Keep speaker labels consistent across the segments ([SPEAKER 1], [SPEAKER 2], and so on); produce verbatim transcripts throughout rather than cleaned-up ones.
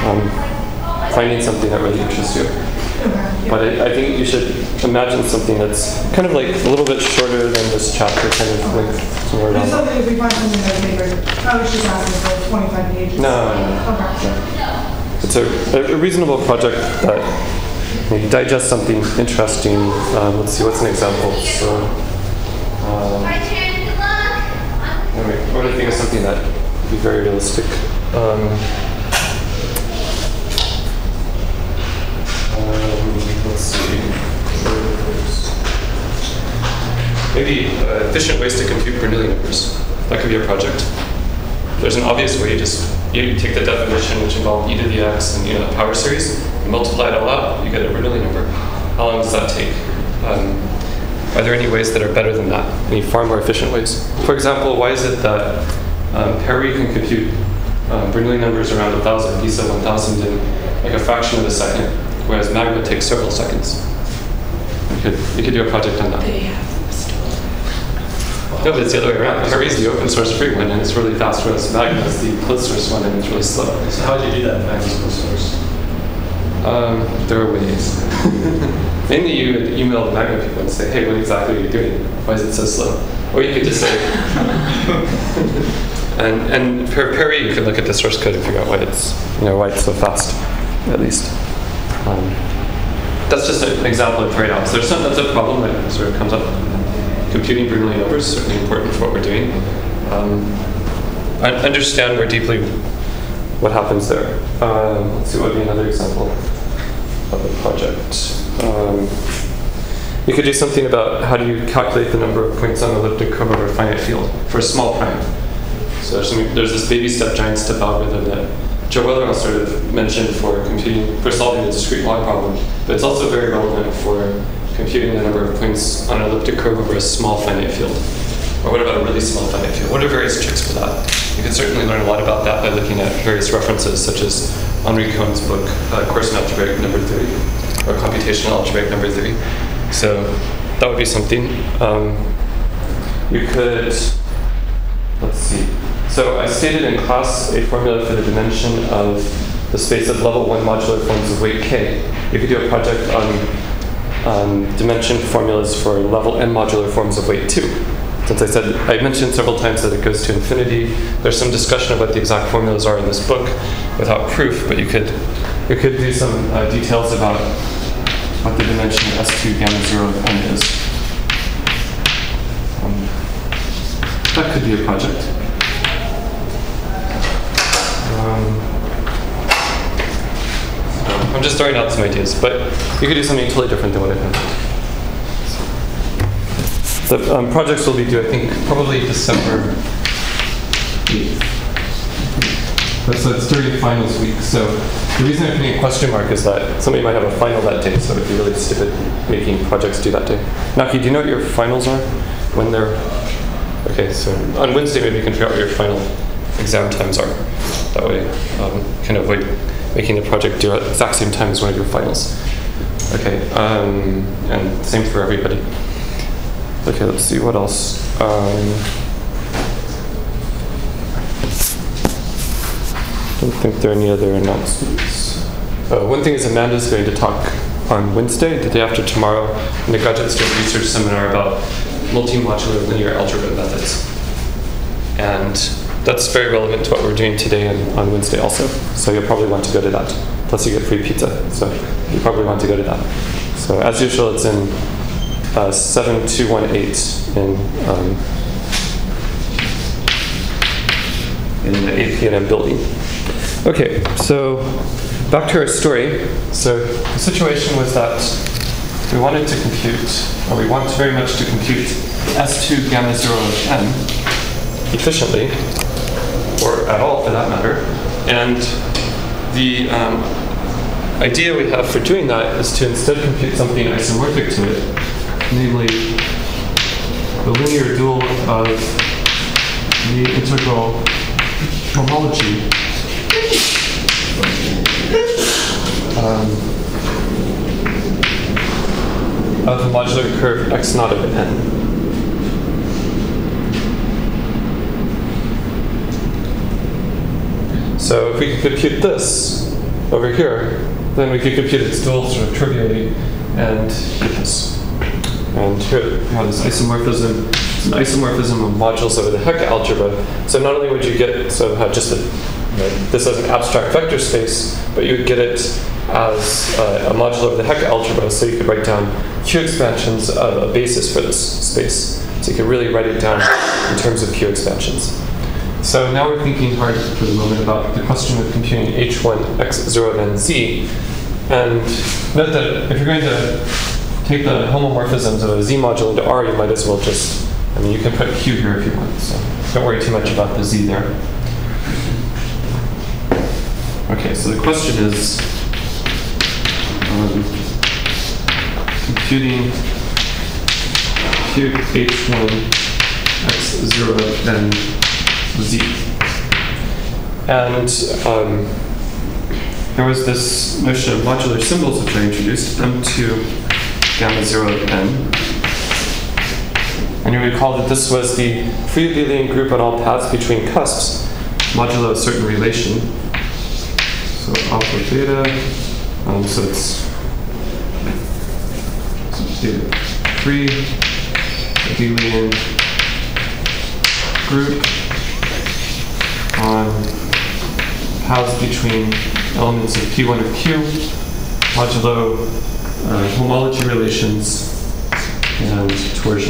[SPEAKER 1] um, finding something that really interests you. But I, I think you should imagine something that's kind of like a little bit shorter than this chapter kind of length. Somewhere
[SPEAKER 2] If
[SPEAKER 1] around.
[SPEAKER 2] something, if we find something that's bigger, I was just asking for twenty-five pages.
[SPEAKER 1] No, no, no.
[SPEAKER 2] Okay.
[SPEAKER 1] It's a, a reasonable project that maybe digest something interesting. Um, let's see, what's an example? So, um, anyway, I want to think of something that would be very realistic. Um, um, let's see. Maybe uh, efficient ways to compute Bernoulli numbers. That could be a project. There's an obvious way. You just you take the definition, which involves e to the x and you know the power series, you multiply it all out, you get a Bernoulli number. How long does that take? Um, are there any ways that are better than that? Any far more efficient ways? For example, why is it that um, Perry can compute um, Bernoulli numbers around one thousand, he said one thousand in like a fraction of a second, whereas Magma takes several seconds? You could you could do a project on that. No, but it's the other way around. Perry is the open source free one, and it's really fast, whereas Magma is the closed source one, and it's really slow.
[SPEAKER 3] So how did you do that in Magma's closed source?
[SPEAKER 1] Um, there are ways. Mainly you would email the Magma people and say, hey, what exactly are you doing? Why is it so slow? Or you could just say, and and for Perry, you could look at the source code and figure out why it's, you know, why it's so fast, at least. Um, that's just an example of trade-offs. There's some, that's a problem that sort of comes up. Computing Bernoulli numbers is certainly important for what we're doing. Um, I understand more deeply what happens there. Um, let's see, what would be another example of a project? Um, you could do something about how do you calculate the number of points on an elliptic curve over a finite field for a small prime. So there's, some, there's this baby step, giant step algorithm that Joe Weller sort of mentioned for computing, for solving the discrete log problem, but it's also very relevant for computing the number of points on an elliptic curve over a small finite field. Or what about a really small finite field? What are various tricks for that? You can certainly learn a lot about that by looking at various references, such as Henri Cohn's book, uh, Course in Algebraic Number Theory, or Computational Algebraic Number Theory. So that would be something. Um, you could, let's see. So I stated in class a formula for the dimension of the space of level one modular forms of weight k. You could do a project on Um, dimension formulas for level n modular forms of weight two. Since I said, I mentioned several times that it goes to infinity, there's some discussion of what the exact formulas are in this book without proof, but you could you could do some uh, details about what the dimension S two gamma zero of n is. Um, that could be a project. Um, I'm just throwing out some ideas, but you could do something totally different than what I've done. The um, projects will be due, I think, probably December eighth. So it's during finals week. So the reason I'm putting a question mark is that somebody might have a final that day, so it'd be really stupid making projects due that day. Naki, do you know what your finals are? When they're... Okay, so on Wednesday maybe you can figure out what your final exam times are. That way um, you can avoid making the project due at the exact same time as one of your finals. Okay, um, and same for everybody. Okay, let's see, what else? Um, I don't think there are any other announcements. Uh, one thing is Amanda's going to talk on Wednesday, the day after tomorrow, in the graduate student research seminar about multi-modular linear algebra methods. And that's very relevant to what we're doing today and on Wednesday also. So you'll probably want to go to that. Plus you get free pizza, so you probably want to go to that. So as usual, it's in uh, seven two one eight in um, in the A P N M building. Okay, so back to our story. So the situation was that we wanted to compute, or we want very much to compute S two gamma zero of n efficiently, or at all for that matter. And the um, idea we have for doing that is to instead compute something isomorphic to it, namely the linear dual of the integral homology um, of the modular curve x naught of n. So if we could compute this, over here, then we could compute its dual sort of trivially and get this. And here we have this isomorphism. It's an isomorphism of modules over the Hecke algebra. So not only would you get so have just a, you know, this as an abstract vector space, but you would get it as uh, a module over the Hecke algebra. So you could write down Q expansions of a basis for this space. So you could really write it down in terms of Q expansions. So now we're thinking hard for the moment about the question of computing H one, X zero, then Z. And note that if you're going to take the homomorphisms of a Z module into R, you might as well just, I mean, you can put Q here if you want, so don't worry too much about the Z there. Okay, so the question is um, computing Q H one, X zero, then Z. And um, there was this notion of modular symbols which I introduced, M two, gamma zero, N. And you recall that this was the free abelian group on all paths between cusps, modulo a certain relation. So alpha beta, um, so it's so free abelian group on paths between elements of P one of Q, modulo uh, homology relations and torsion.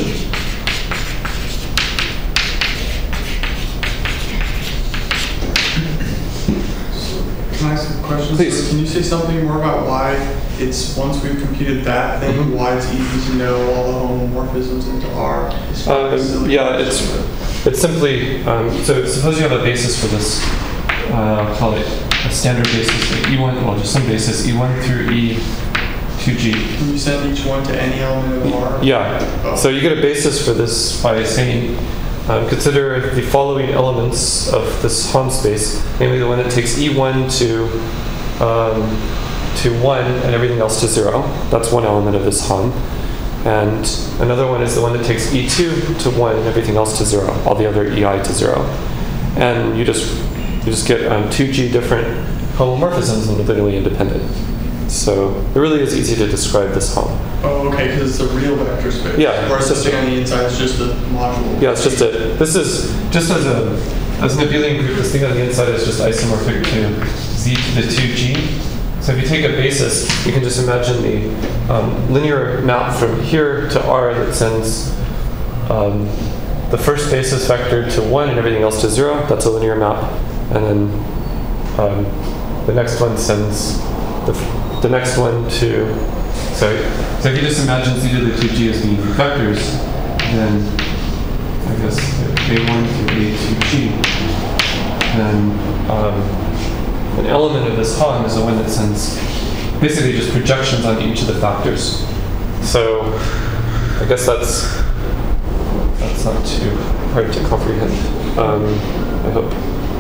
[SPEAKER 4] Can I ask a question?
[SPEAKER 1] Please.
[SPEAKER 4] So can you say something more about why it's, once we've computed that thing,
[SPEAKER 1] Mm-hmm.
[SPEAKER 4] why it's easy to know all the homomorphisms into R?
[SPEAKER 1] Um, yeah, it's it's simply, um, so suppose you have a basis for this, uh, I'll call it a standard basis, like E one, well, just some basis, E one through E two G.
[SPEAKER 4] Can you send each one to any element of R?
[SPEAKER 1] Yeah,
[SPEAKER 4] Oh.
[SPEAKER 1] so you get a basis for this by saying, um, consider the following elements of this Hom space, namely the one that takes E one to um, to one and everything else to zero. That's one element of this Hom. And another one is the one that takes E two to one and everything else to zero, all the other E I to zero. And you just you just get um, two G different homomorphisms and they're linearly independent. So it really is easy to describe this Hom.
[SPEAKER 4] Oh, okay, because it's a real vector space.
[SPEAKER 1] Yeah,
[SPEAKER 4] Whereas
[SPEAKER 1] it's
[SPEAKER 4] the
[SPEAKER 1] just
[SPEAKER 4] thing on the inside is just a module.
[SPEAKER 1] Yeah, it's just a, this is, just as a, as an abelian group, this thing on the inside is just isomorphic to Z to the two G. So if you take a basis, you can just imagine the um, linear map from here to R that sends um, the first basis vector to one and everything else to zero. That's a linear map. And then um, the next one sends the, the next one to, so, so if you just imagine Z to the two G as being vectors, then I guess A one to A two G, then um, an element of this Hom is the one that sends basically just projections on each of the factors. So I guess that's that's not too hard to comprehend, um, I hope.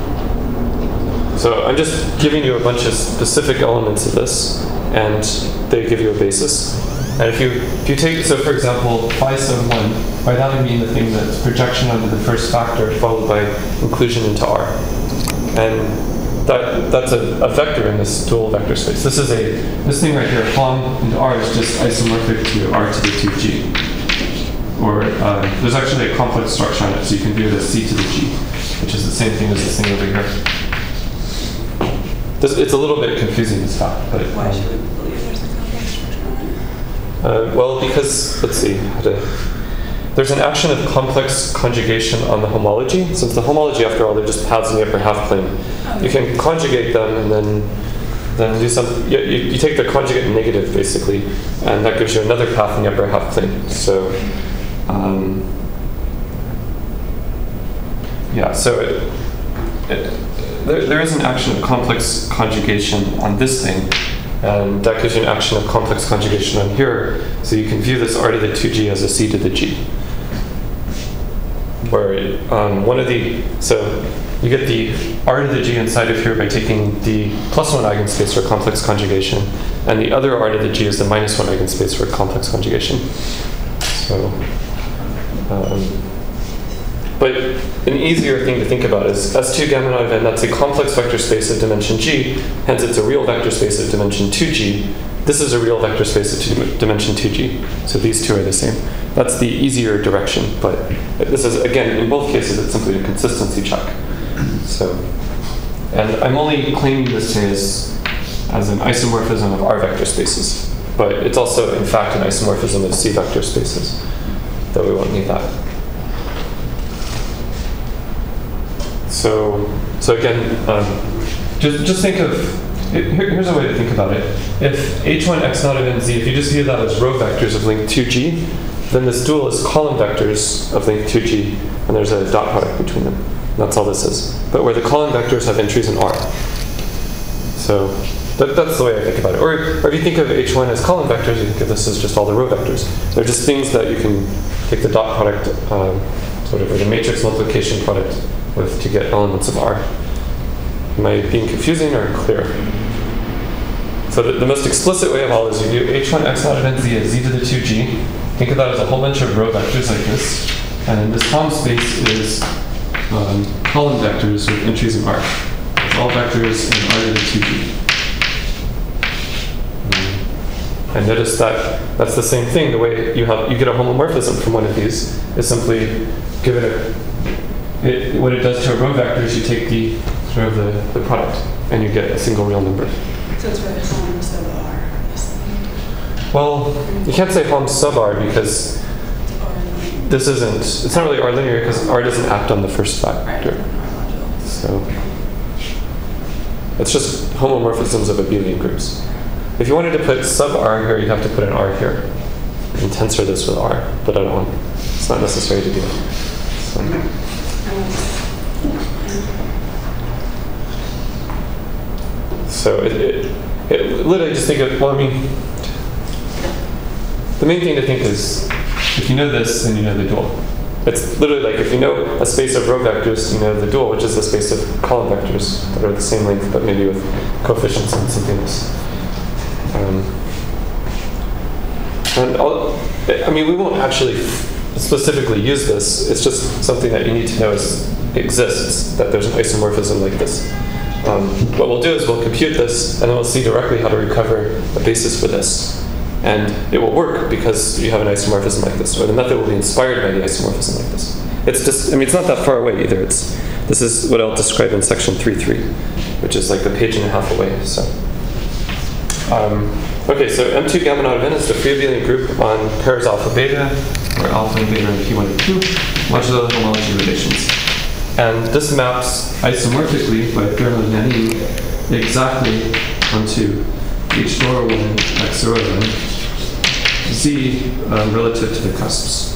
[SPEAKER 1] So I'm just giving you a bunch of specific elements of this, and they give you a basis. And if you if you take, so for example, phi sub one, by that I mean the thing that's projection onto the first factor followed by inclusion into R. And that that's a, a vector in this dual vector space. This is a, this thing right here, Hom into R is just isomorphic to R to the two G. Or uh, there's actually a complex structure on it, so you can view it as C to the G, which is the same thing as this thing over here. This, it's a little bit confusing, this fact, but
[SPEAKER 5] Why should we believe there's a complex structure on it?
[SPEAKER 1] Uh, well, because, let's see, how to, there's an action of complex conjugation on the homology. Since the homology, after all, they're just paths in the upper half plane.
[SPEAKER 5] Okay.
[SPEAKER 1] You can conjugate them and then then do some, you, you, you take the conjugate negative, basically, and that gives you another path in the upper half plane. So, um, yeah, so it, it, there, there is an action of complex conjugation on this thing, and that gives you an action of complex conjugation on here. So you can view this R to the two G as a C to the G. Where it, um, one of the, so you get the R to the G inside of here by taking the plus one eigenspace for complex conjugation, and the other R to the G is the minus one eigenspace for complex conjugation. So, um, But an easier thing to think about is S two gamma naught of n, that's a complex vector space of dimension g, hence it's a real vector space of dimension two g. This is a real vector space of two, dimension two g, so these two are the same. That's the easier direction, but this is, again, in both cases, it's simply a consistency check. So, and I'm only claiming this as, as an isomorphism of R vector spaces, but it's also, in fact, an isomorphism of C vector spaces, though we won't need that. So, so again, um, just, just think of, it, here, here's a way to think about it. If h one x naught of n z, if you just view that as row vectors of length two g, then this dual is column vectors of length two g, and there's a dot product between them. And that's all this is. But where the column vectors have entries in R. So that, that's the way I think about it. Or, or if you think of h one as column vectors, you think of this as just all the row vectors. They're just things that you can take the dot product, um, sort of, or the matrix multiplication product with to get elements of R. Am I being confusing or clear? So the, the most explicit way of all is you do h one x naught of n z as z to the two g. Think of that as a whole bunch of row vectors like this. And then this column space is um, column vectors with entries in R. It's all vectors in R to the two g. And notice that that's the same thing. The way you have you get a homomorphism from one of these is simply give it a It, what it does to a row vector is you take the sort of the, the product and you get a single real number.
[SPEAKER 5] So it's really column sub R.
[SPEAKER 1] Well, you can't say Helm sub R because this isn't, it's not really R linear because R doesn't act on the first factor. So it's just homomorphisms of abelian groups. If you wanted to put sub R here, you'd have to put an R here and tensor this with R, but I don't want, it's not necessary to do that. So. So it, it, it literally just think of, well, I mean, the main thing to think is, if you know this, then you know the dual. It's literally like if you know a space of row vectors, you know the dual, which is the space of column vectors that are the same length, but maybe with coefficients and something else. Um, and I'll, I mean, we won't actually specifically use this. It's just something that you need to know is exists, that there's an isomorphism like this. Um, what we'll do is we'll compute this, and then we'll see directly how to recover a basis for this. And it will work because you have an isomorphism like this, or the method will be inspired by the isomorphism like this. It's just, I mean, it's not that far away either. It's, this is what I'll describe in section three point three, which is like a page and a half away. So, um, okay, so M two gamma naught of n is the free abelian group on pairs alpha beta, where alpha and beta are in P one and Q, modulo homology relations. And this maps isomorphically by Fermat-Nani exactly onto H zero one x zero one z um, relative to the cusps.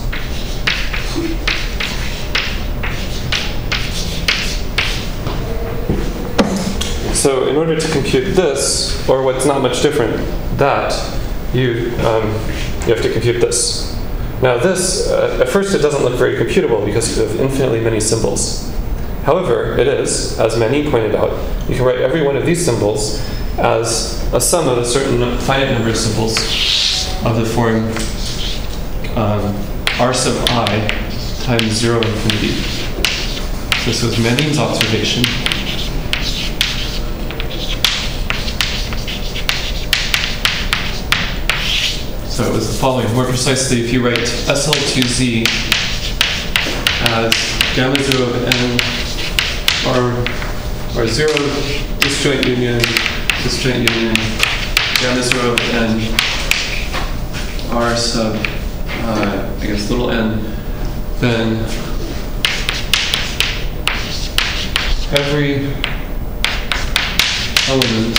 [SPEAKER 1] So in order to compute this, or what's not much different, that you um, you have to compute this. Now this, uh, at first it doesn't look very computable because you have infinitely many symbols. However, it is, as Mani pointed out, you can write every one of these symbols as a sum of a certain finite number of symbols of the form um, r sub I times zero infinity. So this was Mani's observation. So it was the following. More precisely, if you write S L two Z as gamma zero of n, or, or zero disjoint union, disjoint union, gamma zero of n, r sub, uh, I guess, little n, then every element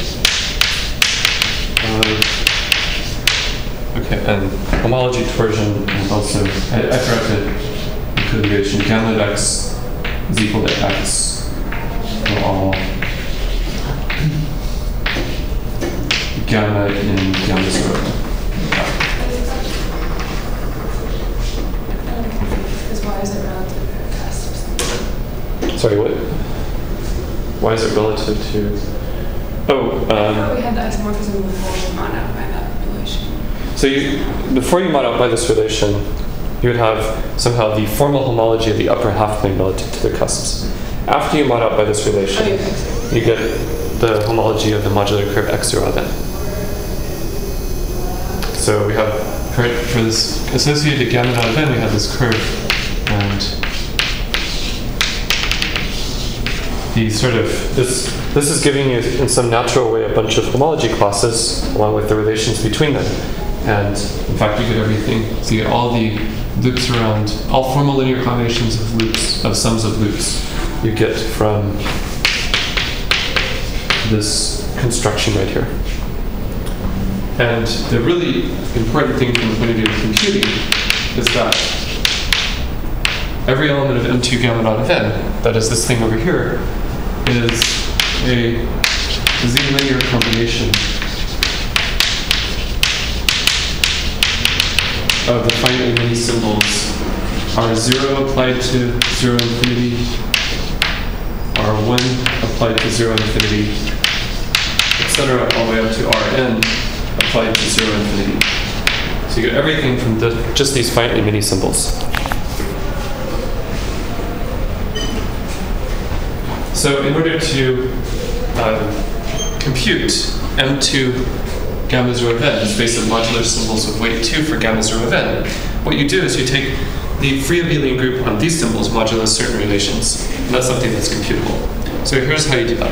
[SPEAKER 1] of Okay, and homology torsion, and also, I, I forgot to include the relation gamma of x is equal to x for all gamma in gamma zero.
[SPEAKER 5] Because why is it relative to cusps?
[SPEAKER 1] Sorry, what? Why is it relative to? Oh,
[SPEAKER 5] I thought
[SPEAKER 1] um,
[SPEAKER 5] we had the isomorphism before we mod out by that relation.
[SPEAKER 1] so you before you mod out by this relation, you would have somehow the formal homology of the upper half plane relative to the cusps. After you mod out by this relation,
[SPEAKER 5] Oh, you fix
[SPEAKER 1] you get the homology of the modular curve x zero then. So we have, for, for this associated gamma naught of n, we have this curve, and the sort of, this, this is giving you in some natural way a bunch of homology classes along with the relations between them. And in fact, you get everything. So you get all the loops around, all formal linear combinations of loops, of sums of loops, you get from this construction right here. And the really important thing from the point of view of computing is that every element of M two gamma naught of n, that is this thing over here, is a z-linear combination of the finitely many symbols R zero applied to zero infinity, R one applied to zero infinity, et cetera, all the way up to Rn applied to zero infinity. So you get everything from the, just these finitely many symbols. So in order to uh, compute M two gamma zero of n, the space of modular symbols with weight two for gamma zero of n, what you do is you take the free abelian group on these symbols modulo certain relations, and that's something that's computable. So here's how you do that.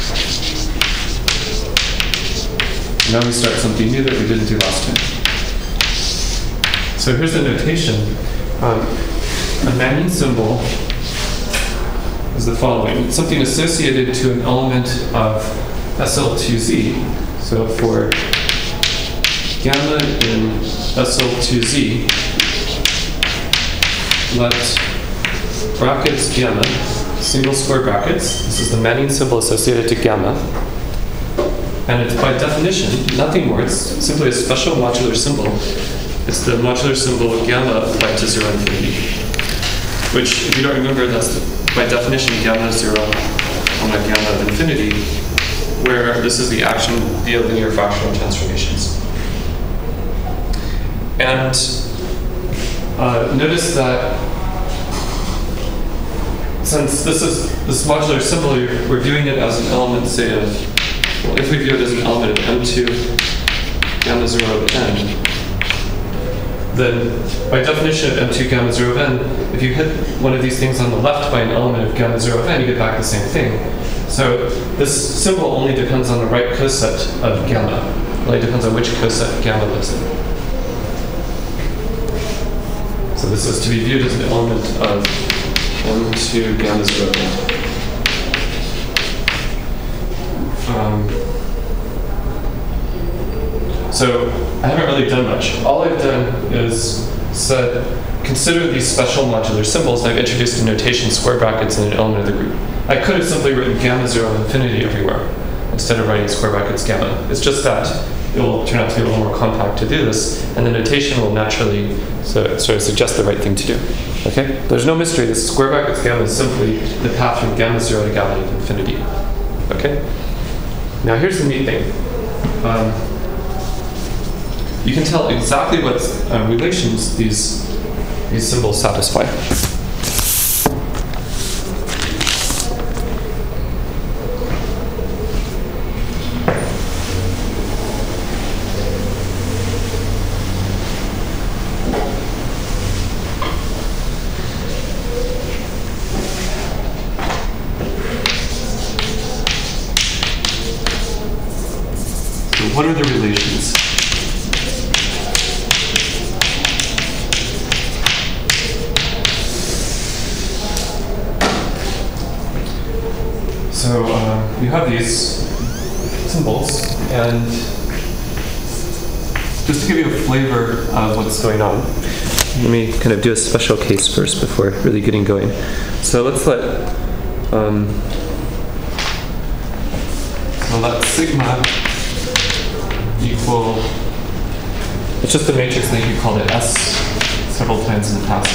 [SPEAKER 1] Now we start something new that we didn't do last time. So here's the notation. Um, a Manin symbol is the following. It's something associated to an element of S L two Z. So for gamma in S L two Z, let brackets gamma, single square brackets. This is the Manin symbol associated to gamma. And it's by definition nothing more. It's simply a special modular symbol. It's the modular symbol gamma applied to zero infinity. Which, if you don't remember, that's the, by definition gamma zero on a gamma of infinity, where this is the action via linear fractional transformations. And uh, notice that since this is this modular symbol, we're viewing it as an element, say, of, well, if we view it as an element of M two gamma zero of n, then by definition of M two gamma zero of n, if you hit one of these things on the left by an element of gamma zero of n, you get back the same thing. So this symbol only depends on the right coset of gamma. It only depends on which coset gamma lives in. So this is to be viewed as an element of M two gamma zero of n. Um, so I haven't really done much. All I've done is said, consider these special modular symbols, and I've introduced a notation, square brackets, and an element of the group. I could have simply written gamma zero of infinity everywhere instead of writing square brackets gamma. It's just that it will turn out to be a little more compact to do this, and the notation will naturally so, sort of suggest the right thing to do. Okay? There's no mystery. This square brackets gamma is simply the path from gamma zero to gamma of infinity. Okay? Now here's the neat thing. Um, you can tell exactly what uh, relations these these symbols satisfy. What are the relations? So uh, you have these symbols, and just to give you a flavor of what's going on, let me kind of do a special case first before really getting going. So let's let um, so let sigma equal, it's just a matrix, I think you called it S several times in the past.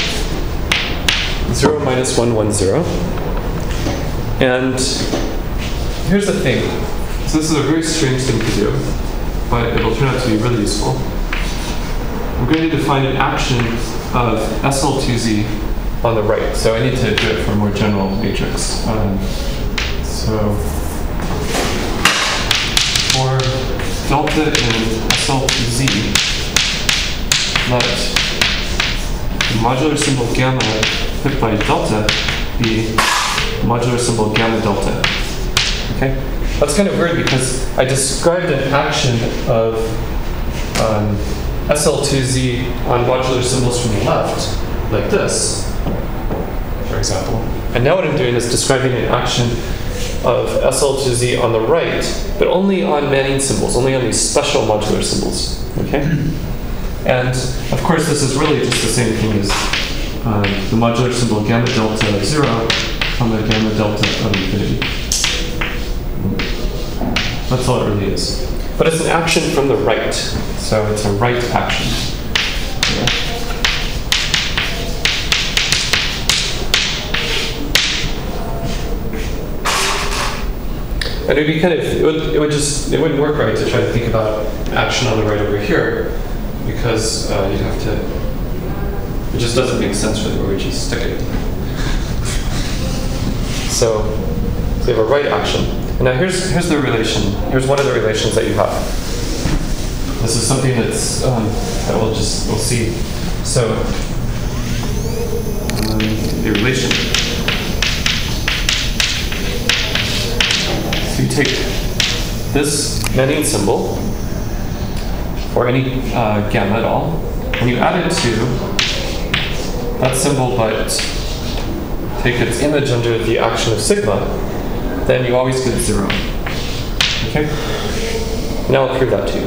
[SPEAKER 1] zero minus one, one, zero. And here's the thing. So this is a very strange thing to do, but it'll turn out to be really useful. I'm going to define an action of S L two Z on the right. So I need to do it for a more general matrix. Um, so for delta in S L two Z, let the modular symbol gamma hit by delta be modular symbol gamma delta. Okay? That's kind of weird because I described an action of um, S L two Z on modular symbols from the left, like this, for example. And now what I'm doing is describing an action of S L two Z on the right, but only on Manning symbols, only on these special modular symbols. Okay? And of course, this is really just the same thing as uh, the modular symbol gamma delta of zero comma gamma delta of infinity. That's all it really is. But it's an action from the right, so it's a right action. Yeah. And it'd be kind of, it would, it would just, it wouldn't work right to try to think about action on the right over here, because uh, you'd have to, it just doesn't make sense really where we just stick it. So, so we have a right action. And now here's, here's the relation, here's one of the relations that you have. This is something that's, um, that we'll just, we'll see. So, um, the relation. So you take this Manning symbol, or any uh, gamma at all, and you add it to that symbol, but take its image under the action of sigma, then you always get zero. Okay? Now I'll prove that to you.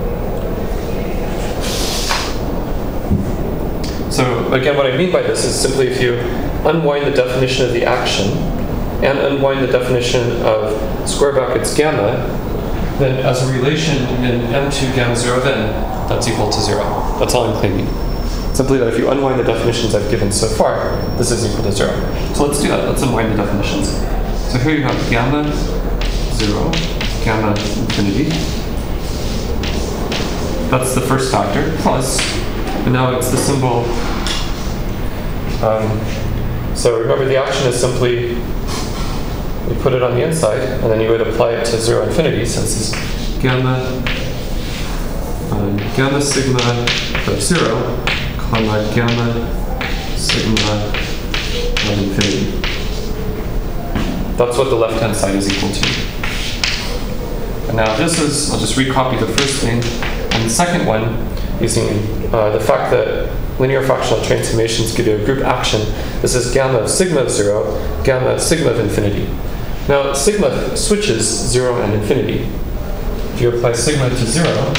[SPEAKER 1] So again, what I mean by this is simply if you unwind the definition of the action and unwind the definition of square brackets gamma, then as a relation in M two gamma zero, then that's equal to zero. That's all I'm claiming. Simply that if you unwind the definitions I've given so far, this is equal to zero. So let's do that. Let's unwind the definitions. So here you have gamma zero, gamma infinity. That's the first factor, plus, and now it's the symbol. Um, so remember the action is simply, you put it on the inside, and then you would apply it to zero infinity, since it's gamma, um, gamma sigma of zero, comma gamma sigma of infinity. That's what the left-hand side is equal to. And now this is, I'll just recopy the first thing, and the second one, using uh, the fact that linear fractional transformations give you a group action. This is gamma of sigma of zero, gamma of sigma of infinity. Now, sigma switches zero and infinity. If you apply sigma to zero,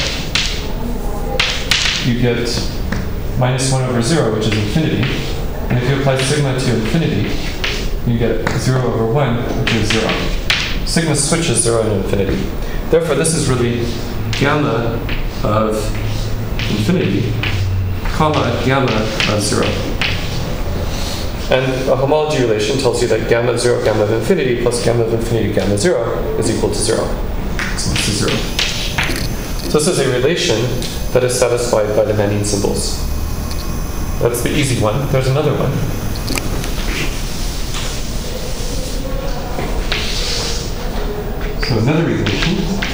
[SPEAKER 1] you get minus one over zero, which is infinity. And if you apply sigma to infinity, you get zero over one, which is zero. Sigma switches zero and infinity. Therefore, this is really gamma of infinity, comma gamma of zero. And a homology relation tells you that gamma of zero, gamma of infinity, plus gamma of infinity, gamma of zero is equal to zero. So this is zero. So this is a relation that is satisfied by the Manning symbols. That's the easy one. There's another one. So another relation.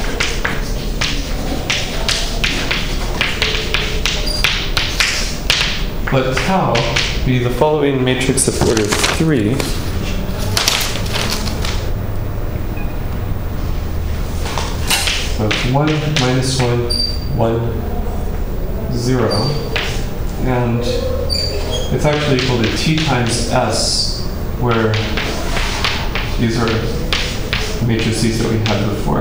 [SPEAKER 1] Let tau be the following matrix of order three. So it's one, minus one, one, zero. And it's actually equal to t times s, where these are matrices that we had before.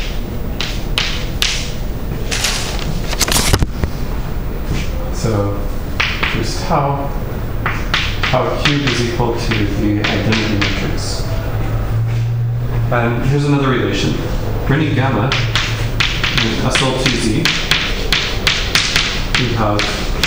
[SPEAKER 1] So there's tau. Tau cubed is equal to the identity matrix. And here's another relation. For any gamma in S L two Z, we have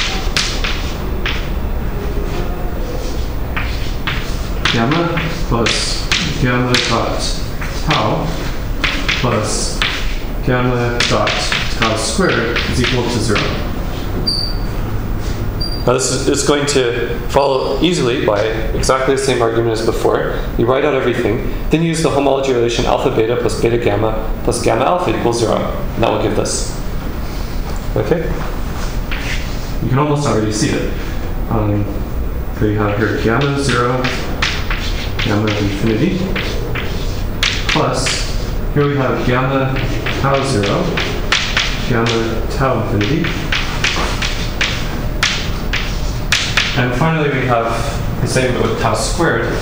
[SPEAKER 1] gamma plus gamma dot tau plus gamma dot tau squared is equal to zero. Now this is it's going to follow easily by exactly the same argument as before. You write out everything, then use the homology relation alpha beta plus beta gamma plus gamma alpha equals zero. And that will give this. Okay? You can almost already see it. Um, so you have here gamma zero, gamma infinity, plus here we have gamma tau zero, gamma tau infinity, and finally we have the same but with tau squared.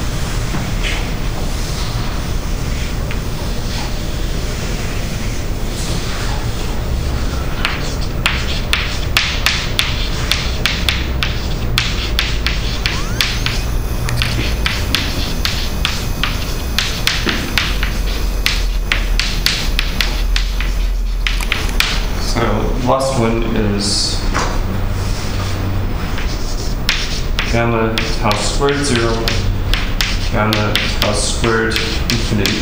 [SPEAKER 1] Last one is gamma tau squared zero, gamma tau squared infinity.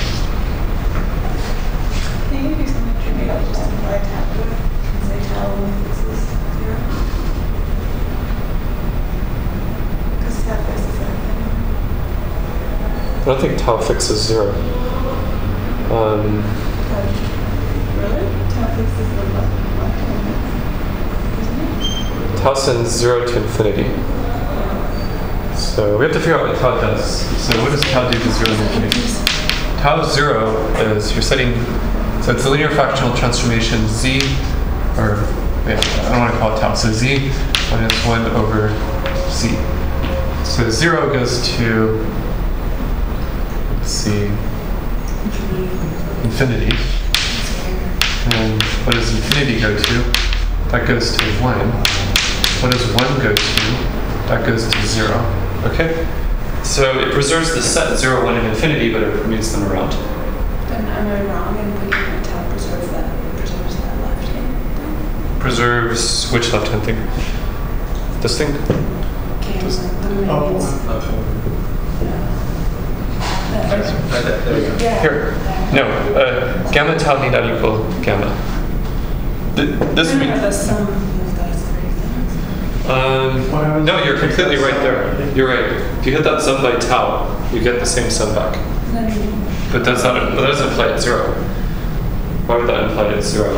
[SPEAKER 5] Can you do something to make up just imply tau to it? And say tau only fixes zero? Because tau fixes everything.
[SPEAKER 1] I don't think tau fixes zero. Um,
[SPEAKER 5] But really? Tau fixes the left.
[SPEAKER 1] Tau sends zero to infinity. So we have to figure out what tau does. So what does tau do to zero to infinity? Tau zero is you're setting, so it's a linear fractional transformation z, or yeah, I don't want to call it tau. So z minus one over z. So zero goes to, let's see, infinity. And what does infinity go to? That goes to one. What does one go to? That goes to zero. Okay? So it preserves the set zero, one, and infinity, but it moves them around.
[SPEAKER 5] Then am I wrong in thinking that tau preserves that, preserves that left hand?
[SPEAKER 1] Preserves which left hand thing? This thing?
[SPEAKER 5] Gamma, the
[SPEAKER 4] Oh,
[SPEAKER 5] means.
[SPEAKER 3] Right there, there we go.
[SPEAKER 5] Yeah.
[SPEAKER 1] Here. No. Uh, gamma tau need not equal gamma. Th- this
[SPEAKER 5] No, no,
[SPEAKER 1] means.
[SPEAKER 5] the sum of those three things.
[SPEAKER 1] Um, no, you're completely right there. You're right. If you hit that sum by tau, you get the same sum back.
[SPEAKER 5] Then,
[SPEAKER 1] But that's not. That doesn't imply it's zero. Why would that imply it's zero?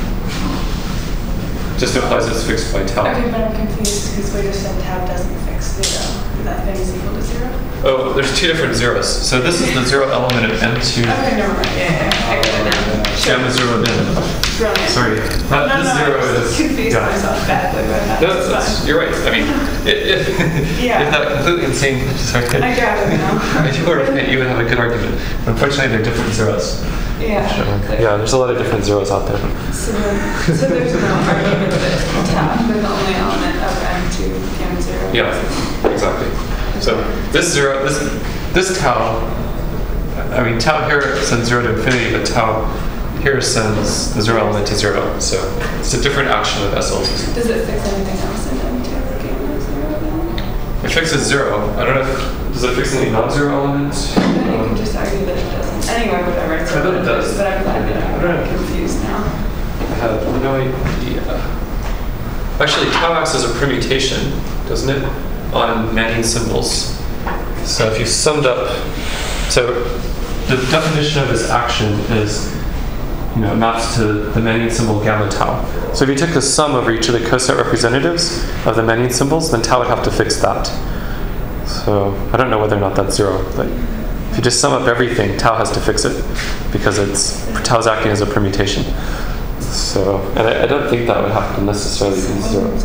[SPEAKER 1] Just implies it's fixed by tau.
[SPEAKER 5] okay, but I'm confused because we just said tau doesn't fix zero. That thing is equal to zero.
[SPEAKER 1] Oh, there's two different zeros. So this is the zero element of M two.
[SPEAKER 5] Okay, never mind. Yeah, yeah, yeah. I get it now. Sure.
[SPEAKER 1] Gamma zero then.
[SPEAKER 5] Brilliant.
[SPEAKER 1] Sorry. That,
[SPEAKER 5] No,
[SPEAKER 1] this
[SPEAKER 5] no,
[SPEAKER 1] zero
[SPEAKER 5] I just
[SPEAKER 1] is.
[SPEAKER 5] confused
[SPEAKER 1] yeah.
[SPEAKER 5] myself badly by that.
[SPEAKER 1] No,
[SPEAKER 5] It's
[SPEAKER 1] that's,
[SPEAKER 5] fine.
[SPEAKER 1] you're right. I mean, if, if,
[SPEAKER 5] Yeah.
[SPEAKER 1] if that completely insane. Sorry.
[SPEAKER 5] I got it now.
[SPEAKER 1] If you were right, you would have a good argument. Unfortunately, they're different zeros.
[SPEAKER 5] Yeah. clear.
[SPEAKER 1] Yeah, there's a lot of different zeros out there.
[SPEAKER 5] So, then, so there's no argument that tau, they're the only element of M two, gamma zero.
[SPEAKER 1] Yeah, exactly. So this zero, this this tau, I mean tau here sends zero to infinity, but tau here sends the zero element to zero. So it's a different action of S Ls.
[SPEAKER 5] Does it fix anything else in M two for gamma zero then?
[SPEAKER 1] It fixes zero. I don't know if, does it fix any non-zero elements?
[SPEAKER 5] Then you can just argue that it doesn't. Anyway, whatever. It's
[SPEAKER 1] I bet it does.
[SPEAKER 5] But I'm glad that
[SPEAKER 1] I don't
[SPEAKER 5] I'm
[SPEAKER 1] know.
[SPEAKER 5] confused now.
[SPEAKER 1] I have no idea. Actually, tau acts as a permutation, doesn't it, on Manning symbols. So if you summed up, so the definition of this action is, you know, maps to the Manning symbol gamma tau. So if you took the sum over each of the coset representatives of the Manning symbols, then tau would have to fix that. So I don't know whether or not that's zero, but if you just sum up everything, tau has to fix it because it's tau's acting as a permutation. So, and I, I don't think that would have to necessarily be zero.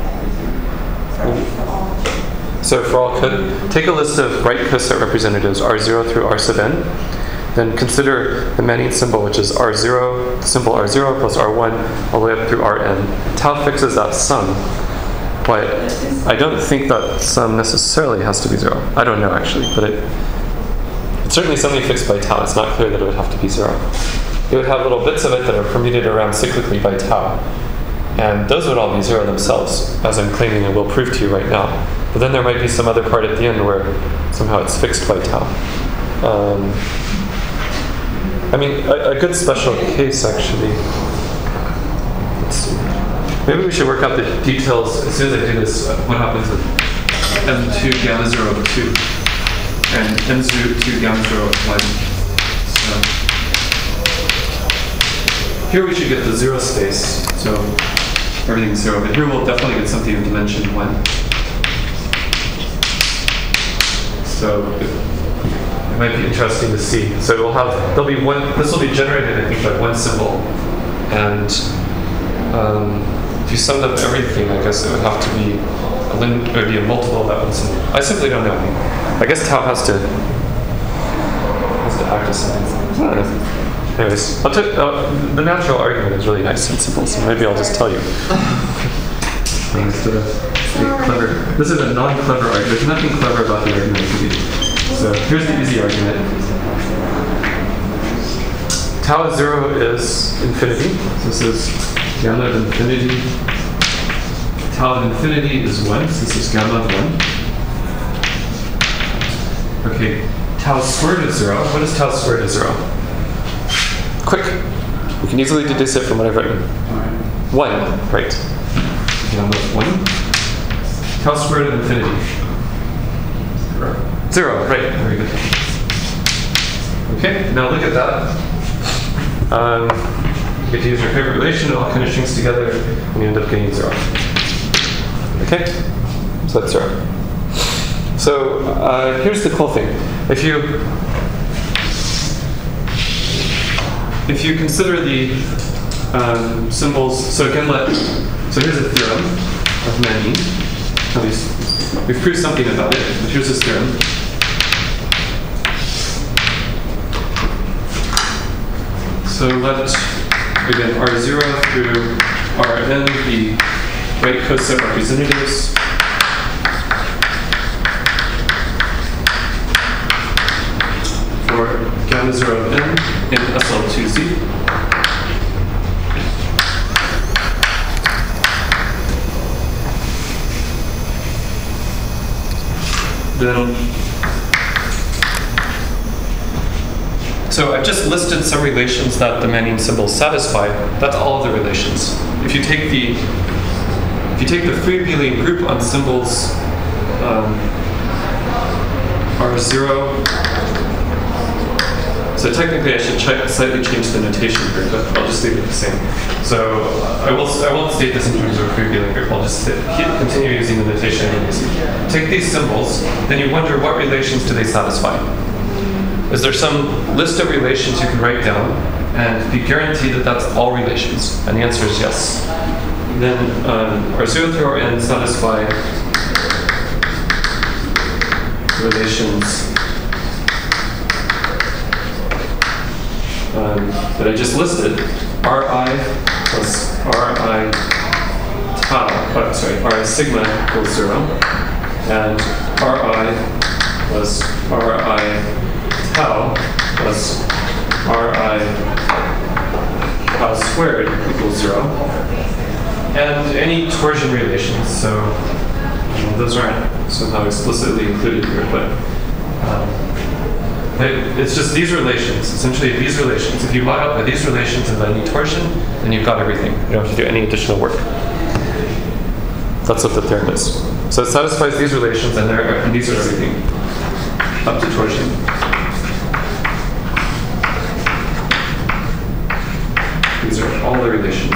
[SPEAKER 5] For, for all.
[SPEAKER 1] So for all co- take a list of right coset representatives R zero through R sub n. Then consider the Manning symbol, which is R zero, symbol R zero plus R one, all the way up through R n. Tau fixes that sum, but I don't think that sum necessarily has to be zero. I don't know actually, but it, it's certainly something fixed by tau. It's not clear that it would have to be zero. It would have little bits of it that are permuted around cyclically by tau. And those would all be zero themselves, as I'm claiming and will prove to you right now. But then there might be some other part at the end where somehow it's fixed by tau. Um, I mean, a, a good special case, actually. Let's see. Maybe we should work out the details as soon as I do this. Uh, what happens with m two gamma zero two and m zero two gamma zero one. So here we should get the zero space. So everything's zero, but here we'll definitely get something in dimension one. So it, it might be interesting to see. So we'll have there'll be one. This will be generated, I think, by one symbol, and um, if you summed up everything, I guess it would have to be a lim it would be a multiple of that one symbol. I simply don't know. I guess tau has to has to act as something. I don't know. Anyways, I'll t uh, the natural argument is really nice and simple, so maybe I'll just tell you. Instead of being clever. This is a non-clever argument. There's nothing clever about the argument. So here's the easy argument. Tau of zero is infinity. So this is gamma of infinity. Tau of infinity is one. So this is gamma of one. Okay, tau squared is zero. What is tau squared is zero? Quick. We can easily deduce it from what I've written. One, right. Gamma of one. Tau squared of infinity. Zero, right. Very good. Okay, now look at that. Um, you get to use your favorite relation, it all kind of shrinks together, and you end up getting zero. Okay? So that's zero. So uh, here's the cool thing. If you if you consider the um, symbols, so again, let so here's a theorem of many. At least we've proved something about it, but here's this theorem. So let, again, R zero through Rn be right coset representatives. For gamma zero of n in S L two Z. Then, so I've just listed some relations that the Manin symbols satisfy. That's all of the relations. If you take the if you take the free abelian group on symbols um, R zero, so technically I should check, slightly change the notation here, but I'll just leave it the same. So I will I won't state this in terms of a free abelian group. I'll just sit, keep, continue using the notation I'm using. Take these symbols, then you wonder what relations do they satisfy. Is there some list of relations you can write down and be guaranteed that that's all relations? And the answer is yes. Then um, R zero through Rn satisfy relations um, that I just listed. Ri plus Ri tau, oh, sorry, Ri sigma equals zero, and Ri plus Ri tau plus Ri tau squared equals zero, and any torsion relations. So um, those aren't somehow explicitly included here, but um, it, it's just these relations. Essentially, these relations. If you mod out by these relations and by any torsion, then you've got everything. You don't have to do any additional work. That's what the theorem is. So it satisfies these relations, and, there, and these are everything up to torsion. These are all the relations.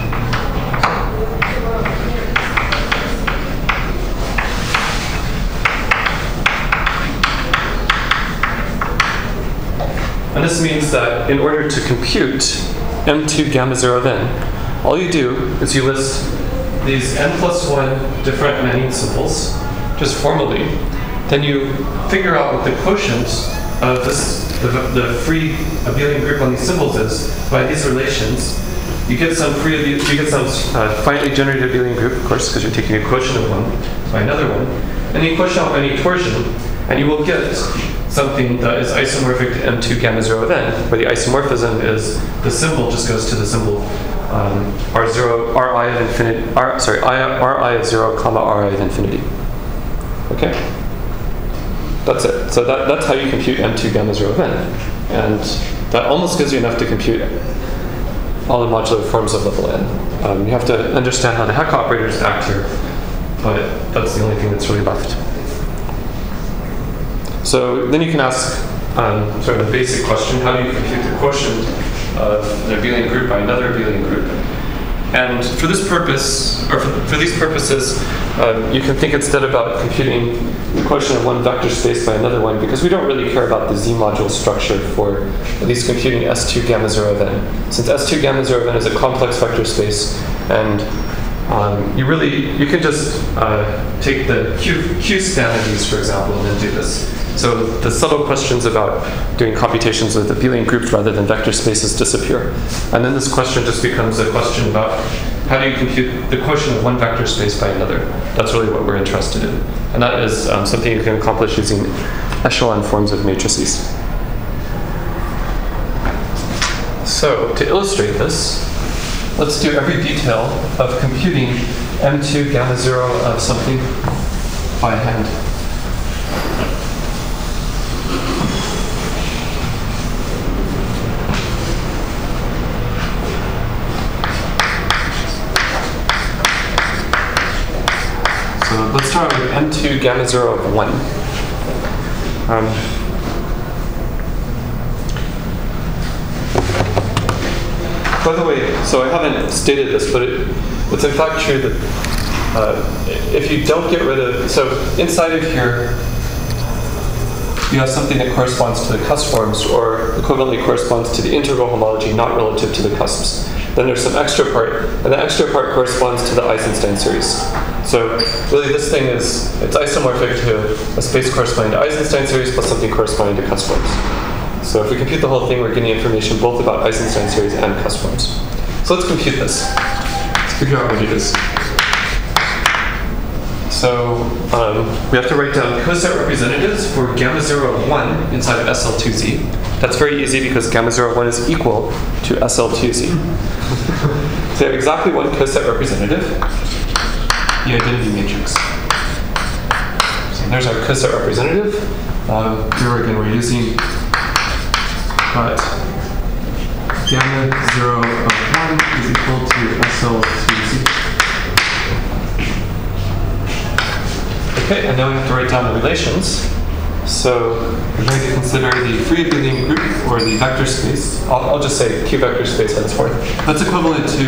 [SPEAKER 1] And this means that in order to compute m two gamma zero of n, all you do is you list these n plus one different Manin symbols, just formally. Then you figure out what the quotient of this, the, the free abelian group on these symbols is by these relations. You get some free, you get some uh, finitely generated abelian group, of course, because you're taking a quotient of one by another one, and you push out any torsion, and you will get something that is isomorphic to m two gamma zero of n, where the isomorphism is the symbol just goes to the symbol um, r zero, ri of infinity, r, sorry, I, ri of zero, comma ri of infinity. Okay, that's it. So that, that's how you compute m two gamma zero of n, and that almost gives you enough to compute all the modular forms of level n. Um, you have to understand how the Heck operators act here, but that's the only thing that's really left. So then you can ask um, sort of a basic question: how do you compute the quotient of an abelian group by another abelian group? And for this purpose, or for, for these purposes, um, you can think instead about computing the quotient of one vector space by another one, because we don't really care about the z-module structure for at least computing S two gamma zero of n. Since S two gamma zero of n is a complex vector space, and um, you really, you can just uh, take the Q, Q span of these, for example, and then do this. So the subtle questions about doing computations with abelian groups rather than vector spaces disappear. And then this question just becomes a question about how do you compute the quotient of one vector space by another. That's really what we're interested in. And that is um, something you can accomplish using echelon forms of matrices. So to illustrate this, let's do every detail of computing M two gamma zero of something by hand. So let's start with M two gamma zero of one. Um, by the way, so I haven't stated this, but it, it's in fact true that uh, if you don't get rid of, so inside of here, you have something that corresponds to the cusp forms, or equivalently corresponds to the integral homology not relative to the cusps. Then there's some extra part, and the extra part corresponds to the Eisenstein series. So really this thing is, it's isomorphic to a space corresponding to Eisenstein series plus something corresponding to cusp forms. So if we compute the whole thing, we're getting information both about Eisenstein series and cusp forms. So let's compute this. Let's figure out what it is. So um, we have to write down coset representatives for gamma zero of one inside of S L two Z. That's very easy because gamma zero of one is equal to S L two Z. So we have exactly one coset representative, the identity matrix. So there's our coset representative. Um, here again we're using but gamma zero of one is equal to S L two Z. Okay, and now we have to write down the relations. So we're going to consider the free abelian group, or the vector space. I'll, I'll just say Q vector space henceforth. That's equivalent to,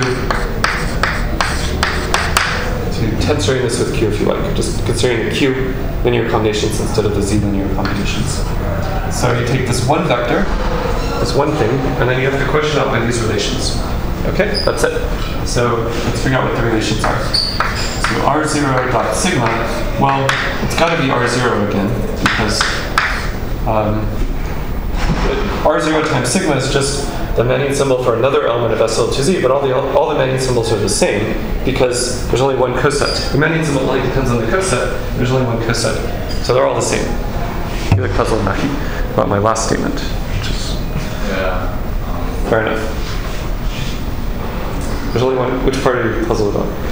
[SPEAKER 1] to tensoring this with Q if you like, just considering the Q linear combinations instead of the Z linear combinations. So you take this one vector, this one thing, and then you have to question out by these relations. Okay, that's it. So let's figure out what the relations are. So R zero dot sigma, well, it's got to be R zero again, because um, R zero times sigma is just the Manning symbol for another element of S L two Z, but all the all the Manning symbols are the same because there's only one coset. The Manning symbol only depends on the coset. There's only one coset, so they're all the same. You look puzzled, Mackie, about my last statement, which is
[SPEAKER 3] yeah.
[SPEAKER 1] fair enough. There's only one. Which part are you puzzled about?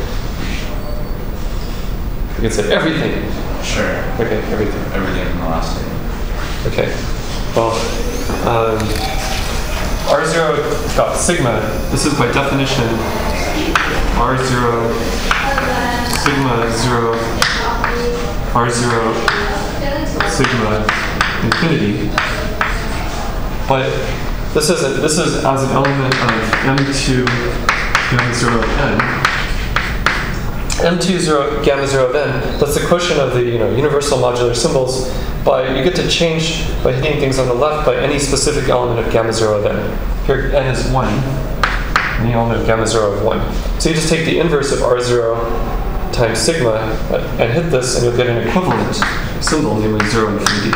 [SPEAKER 1] You can say everything.
[SPEAKER 3] Sure.
[SPEAKER 1] Okay, everything.
[SPEAKER 3] Everything in the last statement.
[SPEAKER 1] Okay. Well, um, R zero dot sigma, this is by definition R zero sigma zero R zero sigma infinity. But this is a, this is as an element of M two gamma zero of n. M two zero gamma zero of n, that's the quotient of the you know universal modular symbols, but you get to change by hitting things on the left by any specific element of gamma zero of n. Here n is one, any element of gamma zero of one. So you just take the inverse of R zero times sigma and hit this, and you'll get an equivalent symbol, namely zero infinity.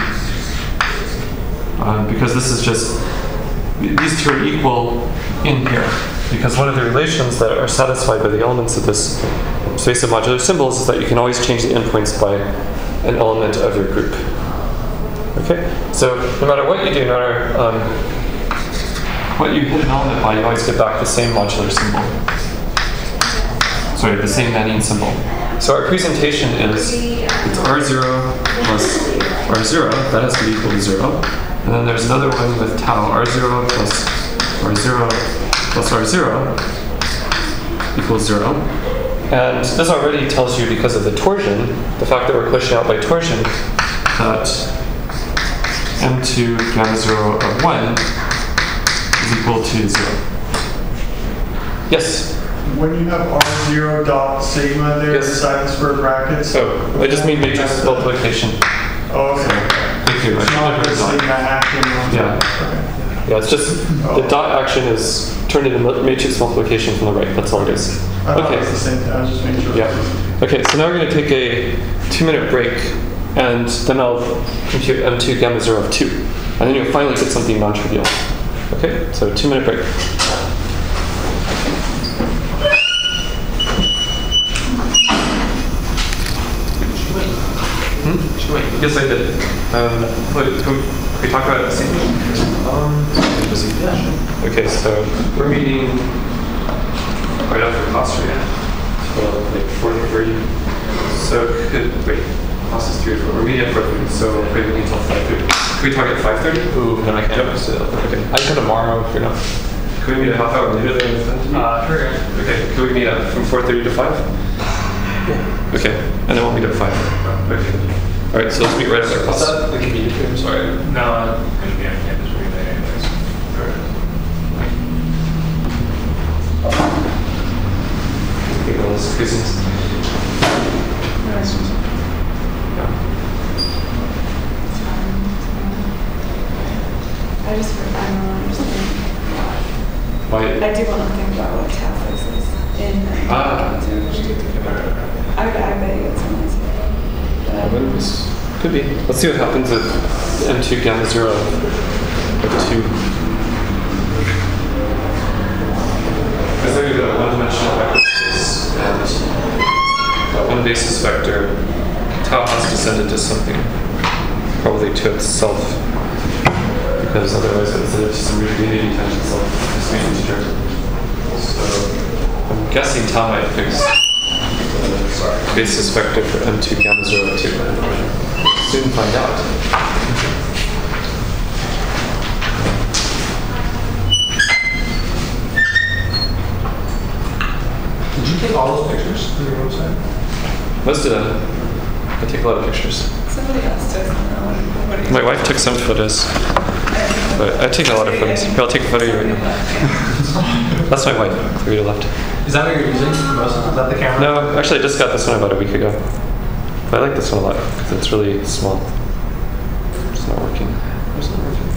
[SPEAKER 1] Um, because this is just, these two are equal in here. Because one of the relations that are satisfied by the elements of this space of modular symbols is that you can always change the endpoints by an element of your group. Okay? So no matter what you do, no matter um, what you hit an element by, you always get back the same modular symbol. Sorry, the same Manning symbol. So our presentation is, it's R zero plus R zero, that has to be equal to zero. And then there's another one with tau, R zero plus R zero plus R zero. equals zero. And this already tells you, because of the torsion, the fact that we're pushing out by torsion, that m two gamma zero of one is equal to zero. Yes?
[SPEAKER 4] When you have R zero dot sigma there
[SPEAKER 1] Yes.
[SPEAKER 4] inside the square brackets.
[SPEAKER 1] So I just mean matrix multiplication.
[SPEAKER 4] Oh, okay.
[SPEAKER 1] Thank you. I
[SPEAKER 4] It's
[SPEAKER 1] should
[SPEAKER 4] not
[SPEAKER 1] have
[SPEAKER 4] the
[SPEAKER 1] written dot.
[SPEAKER 4] sigma acting on.
[SPEAKER 1] Yeah.
[SPEAKER 4] Okay.
[SPEAKER 1] Yeah, it's just the dot action is turned into mu- matrix multiplication from the right. That's all it is.
[SPEAKER 4] I thought it
[SPEAKER 1] Okay.
[SPEAKER 4] was the same thing. I was just making sure.
[SPEAKER 1] Yeah. Okay, so now we're going to take a two-minute break, and then I'll compute m two gamma zero of two. And then you'll finally get something non-trivial. Okay, so two-minute break. Hmm? Wait, yes, I did. Um, wait, can we talk about it this evening? Um, yeah. Okay, so we're meeting right after class right now. So like four thirty. So could wait, class is three or four. We're meeting at four thirty, so we're meeting until five thirty. Can we talk at five thirty?
[SPEAKER 6] Ooh, then I can't.
[SPEAKER 1] Yep. So, okay.
[SPEAKER 6] I can tomorrow if you're not.
[SPEAKER 1] Can we meet a half hour later than
[SPEAKER 6] Uh, sure.
[SPEAKER 1] Okay, can we meet at from four thirty to five? Yeah. Okay, and then we'll meet at five. Okay. All right, so let's meet right after
[SPEAKER 6] What's
[SPEAKER 1] class.
[SPEAKER 6] that? The community room, sorry.
[SPEAKER 3] No, I'm going to be on campus every day anyways.
[SPEAKER 1] Okay, all those quizzes. Yeah.
[SPEAKER 5] I just, I don't understand.
[SPEAKER 1] Why?
[SPEAKER 5] I do want to think about what Catholics is in.
[SPEAKER 1] Ah.
[SPEAKER 5] I, I bet you it's amazing.
[SPEAKER 1] Uh, but this could be. Let's see what happens with m two gamma zero of two. Because then we've got a one-dimensional vector space, and that one basis vector, tau has to send it to something, probably to itself, because otherwise it would send it to some weird unity tangential discrete integer. So I'm guessing tau might fix the basis vector for m two gamma zero of two. Soon find out.
[SPEAKER 6] Did you take all those pictures on your website?
[SPEAKER 1] Most of them. I take a lot of pictures.
[SPEAKER 5] Somebody else does know. What do you
[SPEAKER 1] My wife took some photos, but I take a lot of photos. Here, I'll take a photo of you right now. That's my wife, for your left.
[SPEAKER 6] Is that what you're using? Most of, is that the camera?
[SPEAKER 1] No, actually, I just got this one about a week ago. But I like this one a lot because it's really small. It's not working. It's not working.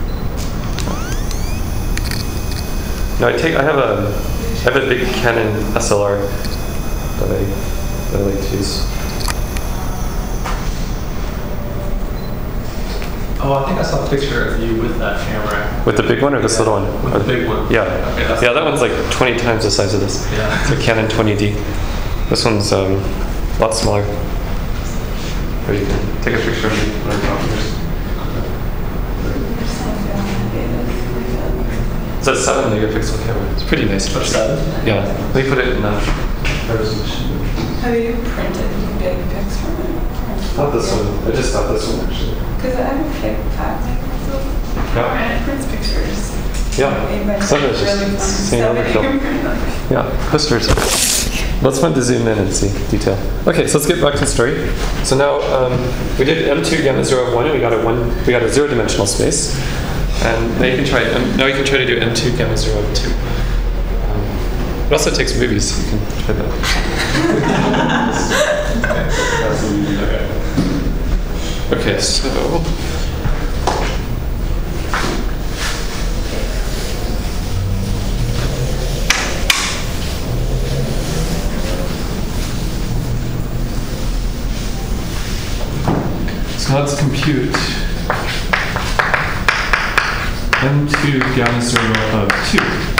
[SPEAKER 1] No, I take. I have a. I have a big Canon S L R that I that I like to use.
[SPEAKER 6] Oh, I think I saw a picture of you with that camera.
[SPEAKER 1] With the big one or this little one?
[SPEAKER 6] With the big one.
[SPEAKER 1] Yeah.
[SPEAKER 6] Okay, that's
[SPEAKER 1] Yeah, that one's like twenty times the size of this.
[SPEAKER 6] Yeah.
[SPEAKER 1] It's a Canon twenty D. This one's um, a lot smaller. Or you can take a picture of me when I'm talking. It's a seven megapixel camera. It's pretty nice.
[SPEAKER 6] For seven?
[SPEAKER 1] Yeah. Let me put it in uh, resolution.
[SPEAKER 5] Have you printed big pics from it?
[SPEAKER 1] Not this one. I just got this one actually.
[SPEAKER 5] Because I have a fake five megapixel camera and it prints pictures.
[SPEAKER 1] Yeah.
[SPEAKER 5] Made by
[SPEAKER 1] Some of it's
[SPEAKER 5] really fun
[SPEAKER 1] just seeing other
[SPEAKER 5] stuff.
[SPEAKER 1] film. Yeah, posters. Let's fun to zoom in and see detail. Okay, so let's get back to the story. So now um, we did m two gamma zero of one, and we got a one. We got a zero-dimensional space. And now you can try. Um, now you can try to do m two gamma zero of two. Um, it also takes movies. So you can try that. Okay, so. So let's compute m two gamma zero of two.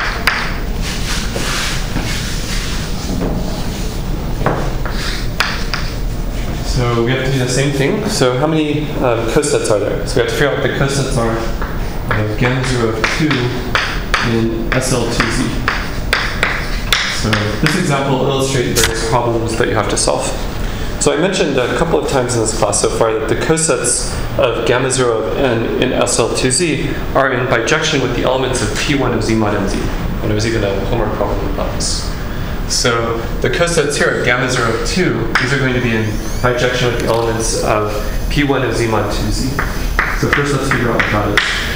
[SPEAKER 1] So we have to do the same thing. So how many um, cosets are there? So we have to figure out what the cosets are of gamma zero of two in S L two Z. So this example will illustrate various problems that you have to solve. So I mentioned a couple of times in this class so far that the cosets of gamma zero of n in S L two Z are in bijection with the elements of P one of Z mod M Z. And there was even a homework problem about this. So the cosets here at gamma zero of two, these are going to be in bijection with the elements of P one of Z mod two Z. So first let's figure out what that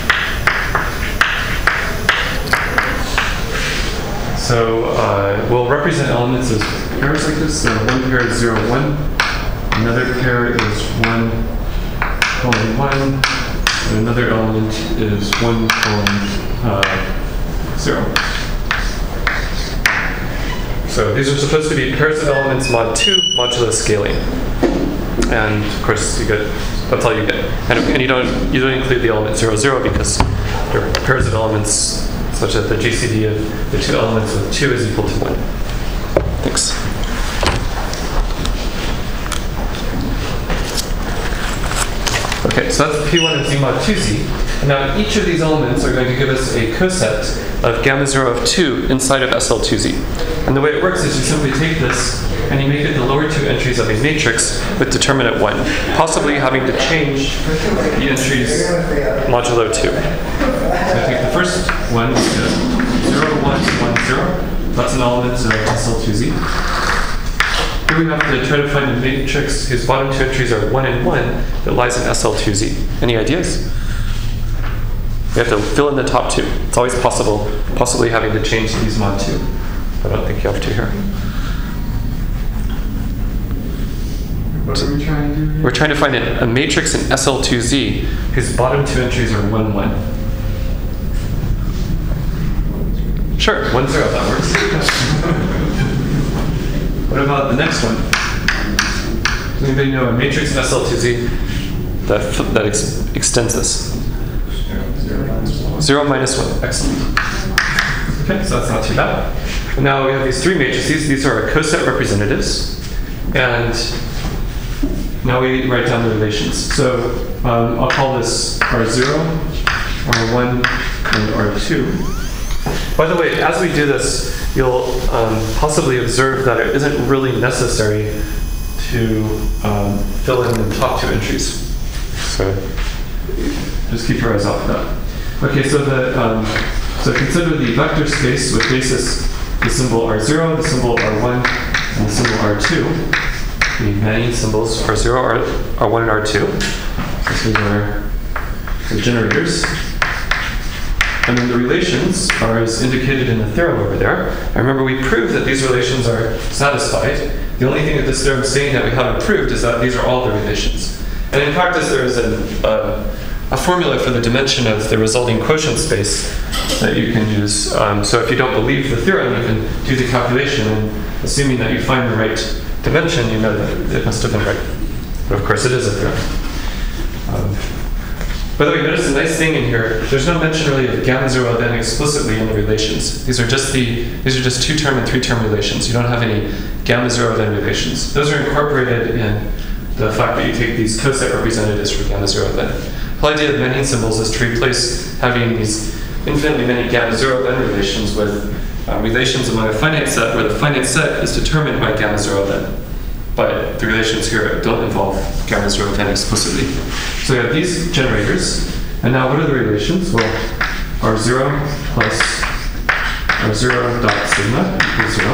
[SPEAKER 1] is. So uh, we'll represent elements as pairs like this. So one pair is zero, one. Another pair is one, colon, one. And another element is one, colon, uh, zero. So these are supposed to be pairs of elements mod two modulo scaling. And of course you get, that's all you get. And, and you don't you don't include the element zero, zero because they're pairs of elements such that the G C D of the two elements with two is equal to one. Thanks. Okay, so that's P one of Z mod two Z. And now each of these elements are going to give us a coset of gamma zero of two inside of S L two Z. And the way it works is you simply take this and you make it the lower two entries of a matrix with determinant one, possibly having to change the entries modulo two. So I take the first one, zero, one, one, zero. That's an element of S L two Z. Here we have to try to find a matrix whose bottom two entries are one and one that lies in S L two Z. Any ideas? We have to fill in the top two. It's always possible, possibly having to change these mod two. I don't think you have to here.
[SPEAKER 4] What are we trying to do here?
[SPEAKER 1] We're trying to find a, a matrix in S L two Z whose bottom two entries are one, one. Sure, one, zero, that works. What about the next one? Does anybody know a matrix in S L two Z that, that ex extends this? Zero minus one. Excellent. Okay, so that's not too bad. And now we have these three matrices. These are our coset representatives. And now we write down the relations. So um, I'll call this R zero, R one, and R two. By the way, as we do this, you'll um, possibly observe that it isn't really necessary to um, fill in the top two entries. So just keep your eyes out for that. Okay, so the um, so consider the vector space with basis the symbol R zero, the symbol R one, and the symbol R two. The many symbols R zero, R, R1, and R two. So these are the generators. And then the relations are as indicated in the theorem over there. I remember we proved that these relations are satisfied. The only thing that this theorem is saying that we haven't proved is that these are all the relations. And in practice, there is a, uh, a formula for the dimension of the resulting quotient space that you can use. Um, so if you don't believe the theorem, you can do the calculation, and assuming that you find the right dimension, you know that it must have been right. But of course, it is a theorem. Um, By the way, notice a nice thing in here. There's no mention really of gamma zero then explicitly in the relations. These are just the these are just two-term and three-term relations. You don't have any gamma zero then relations. Those are incorporated in the fact that you take these coset representatives for gamma zero then. The whole idea of many symbols is to replace having these infinitely many gamma zero then relations with uh, relations among a finite set, where the finite set is determined by gamma zero then. But the relations here don't involve gamma zero then explicitly. So we have these generators, and now what are the relations? Well, R zero plus R zero dot sigma equals zero.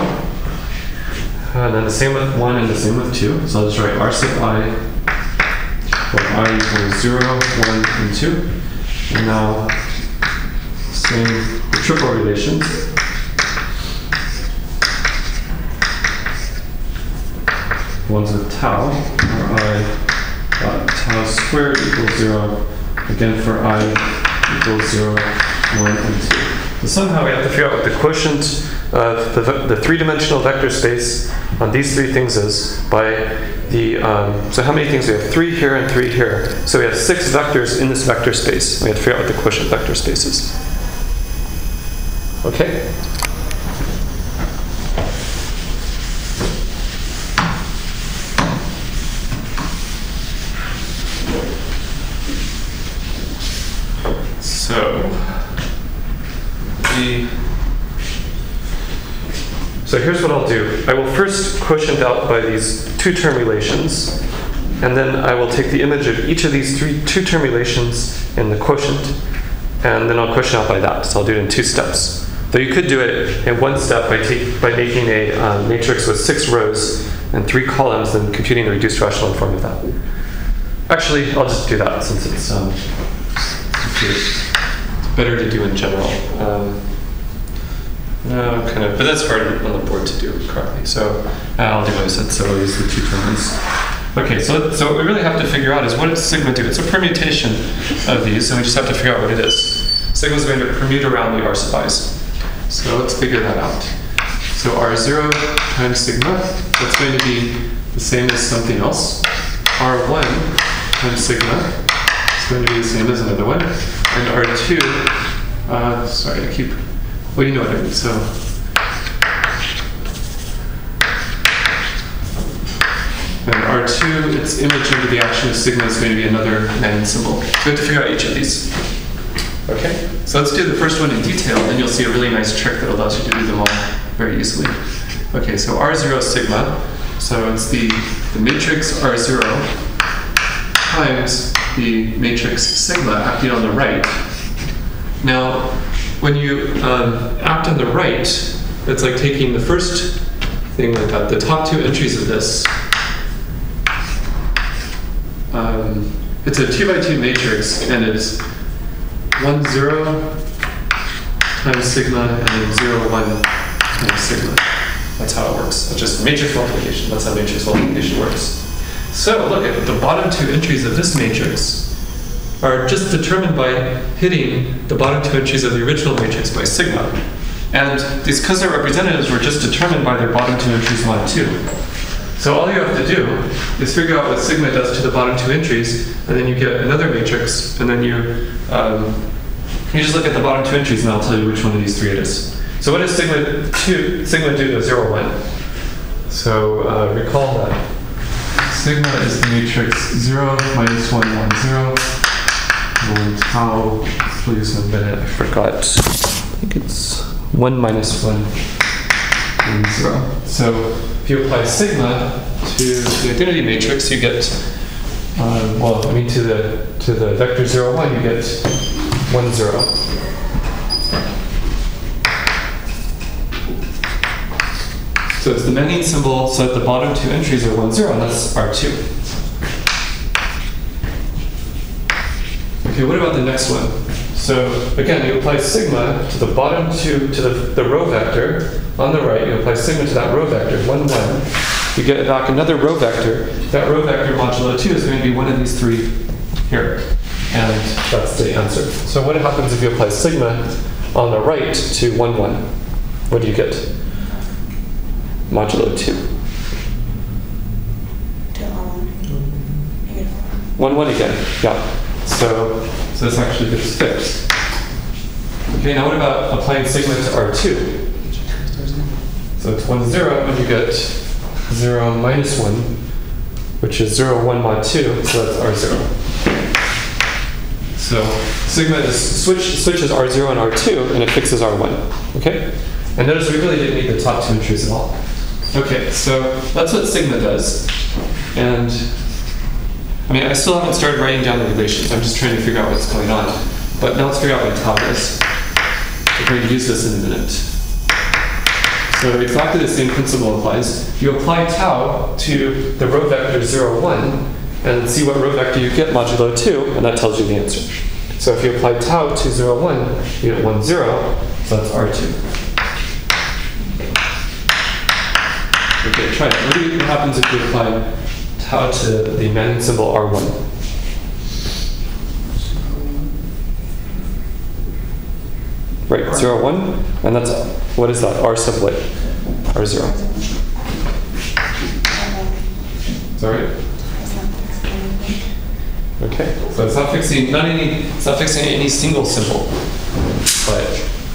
[SPEAKER 1] And then the same with one and the same with two. So I'll just write R sub I, where I equals zero, one, and two. And now, same, the triple relations. One's with tau, where I dot tau squared equals zero, again for I equals zero, one, and two. So somehow we have to figure out what the quotient of the, the three-dimensional vector space on these three things is by the, um, so how many things? We have three here and three here. So we have six vectors in this vector space. We have to figure out what the quotient vector space is. Okay? So, the, so here's what I'll do. I will first quotient out by these two-term relations, and then I will take the image of each of these three two-term relations in the quotient, and then I'll quotient out by that. So I'll do it in two steps. Though you could do it in one step by, take, by making a um, matrix with six rows and three columns and computing the reduced rational form of that. Actually, I'll just do that since it's, um, it's better to do in general. Um, no, kind of, but that's hard on the board to do correctly. So uh, I'll do what I said, so I'll use the two terms. Okay, so, so what we really have to figure out is what does sigma do? It's a permutation of these, and we just have to figure out what it is. Sigma is going to permute around the R sub i's. So let's figure that out. So R zero times sigma, that's going to be the same as something else. R one times sigma is going to be the same as another one. And R two, uh, sorry, I keep, well, you know what I mean. So, and R two, its image into the action of sigma is going to be another Manning symbol. So we have to figure out each of these. Okay, so let's do the first one in detail, and you'll see a really nice trick that allows you to do them all very easily. Okay, so R zero sigma, so it's the, the matrix R zero times the matrix sigma acting on the right. Now, when you um, act on the right, it's like taking the first thing like that, the top two entries of this. Um, it's a two by two matrix, and it's one zero times sigma and then zero one times sigma. That's how it works. That's just matrix multiplication. That's how matrix multiplication works. So look at the bottom two entries of this matrix are just determined by hitting the bottom two entries of the original matrix by sigma. And these cousin representatives were just determined by their bottom two entries one, two. So all you have to do is figure out what sigma does to the bottom two entries, and then you get another matrix, and then you um, you just look at the bottom two entries, and I'll tell you which one of these three it is. So what does sigma two sigma do to zero one? So uh, recall that sigma is the matrix zero minus one one zero. And tau, please in a minute. I forgot. I think it's one minus one and zero. So if you apply sigma to the identity matrix, you get, uh, well, I mean to the to the vector zero one, you get one zero. So it's the Manning symbol, so that the bottom two entries are one zero, and that's R two. Okay, what about the next one? So again, you apply sigma to the bottom two, to the, the row vector on the right. You apply sigma to that row vector, one, one. You get back another row vector. That row vector modulo two is going to be one of these three here. And that's the answer. So what happens if you apply sigma on the right to one, one? What do you get? Modulo two. one, one again, yeah. So, so this actually gets fixed. Okay, now what about applying sigma to R two? So it's one, zero, and you get zero minus one, which is zero, one mod two, so that's R zero. So sigma is switch, switches R zero and R two, and it fixes R one. Okay? And notice we really didn't need the top two entries at all. Okay, so that's what sigma does. And I mean, I still haven't started writing down the relations. I'm just trying to figure out what's going on. But now let's figure out what tau is. We're going to use this in a minute. So exactly the same principle applies. You apply tau to the row vector zero, one, and see what row vector you get modulo two, and that tells you the answer. So if you apply tau to zero, one, you get one, zero, so that's R two. Okay, try it. What do you think happens if you apply tau to the Manning symbol R one? Right, zero, one, and that's, what is that? R sub what? R zero. Is that right? Okay, so it's not fixing, not any, it's not fixing any single symbol, but,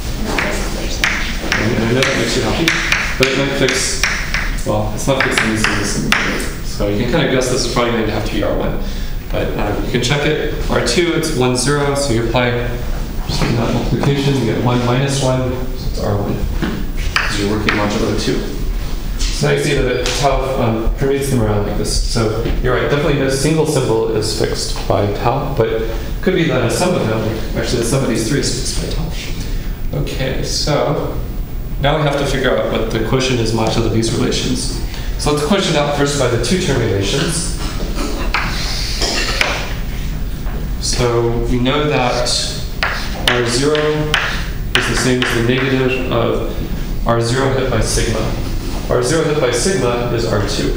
[SPEAKER 1] and I know that makes you happy, but it might fix, well, it's not fixing any single symbol. So you can kind of guess this is probably going to have to be R one, but uh, you can check it. R two, it's one, zero, so you apply just that multiplication, you get one minus one, so it's R one. So you're working modulo two. So now you see that it tau um, permeates them around like this. So you're right, definitely no single symbol is fixed by tau, but it could be that a sum of them, actually the sum of these three is fixed by tau. Okay, so now we have to figure out what the quotient is modulo of these relations. So let's quotient out first by the two term relations. So we know that R zero is the same as the negative of R zero hit by sigma. R zero hit by sigma is R two.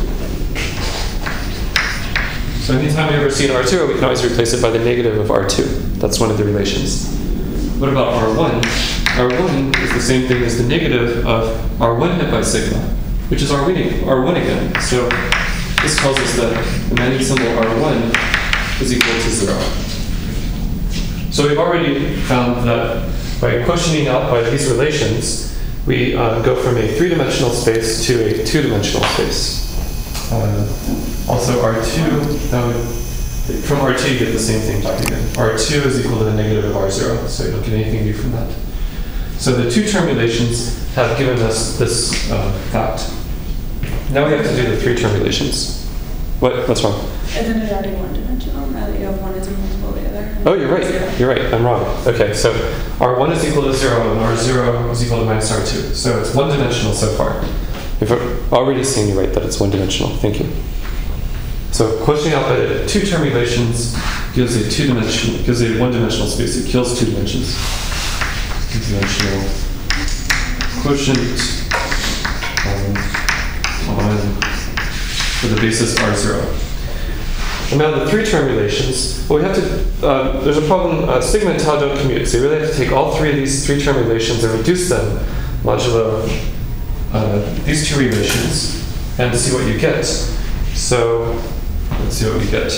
[SPEAKER 1] So anytime we ever see an R zero, we can always replace it by the negative of R two. That's one of the relations. What about R one? R one is the same thing as the negative of R one hit by sigma, which is R one, R one again. So this tells us that the magnitude symbol R one is equal to zero. So we've already found that by quotienting out by these relations, we uh, go from a three-dimensional space to a two-dimensional space. Uh, also R two, that would, from R two you get the same thing back again. R two is equal to the negative of R zero, so you don't get anything new from that. So the two term relations have given us this uh, fact. Now we have to do the three term relations. What? What's wrong?
[SPEAKER 5] Isn't it already one dimensional now that you have one as a multiple of the other?
[SPEAKER 1] Oh, you're right. You're right. I'm wrong. Okay, so R one is equal to zero and R zero is equal to minus R two. So it's one dimensional so far. We've already seen you right that it's one dimensional. Thank you. So quotienting out by the two term relations gives a two dimensional, gives a one dimensional space. It kills two dimensions. Two dimensional quotient um, on for the basis R zero. And now the three term relations, well, we have to, uh, there's a problem, uh, sigma and tau don't commute, so you really have to take all three of these three term relations and reduce them modulo uh, these two relations and see what you get. So let's see what we get.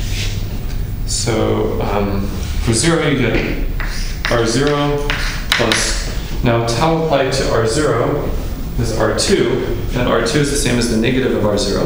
[SPEAKER 1] So um, for zero you get R zero plus, now tau applied to R zero is R two, and R two is the same as the negative of R zero.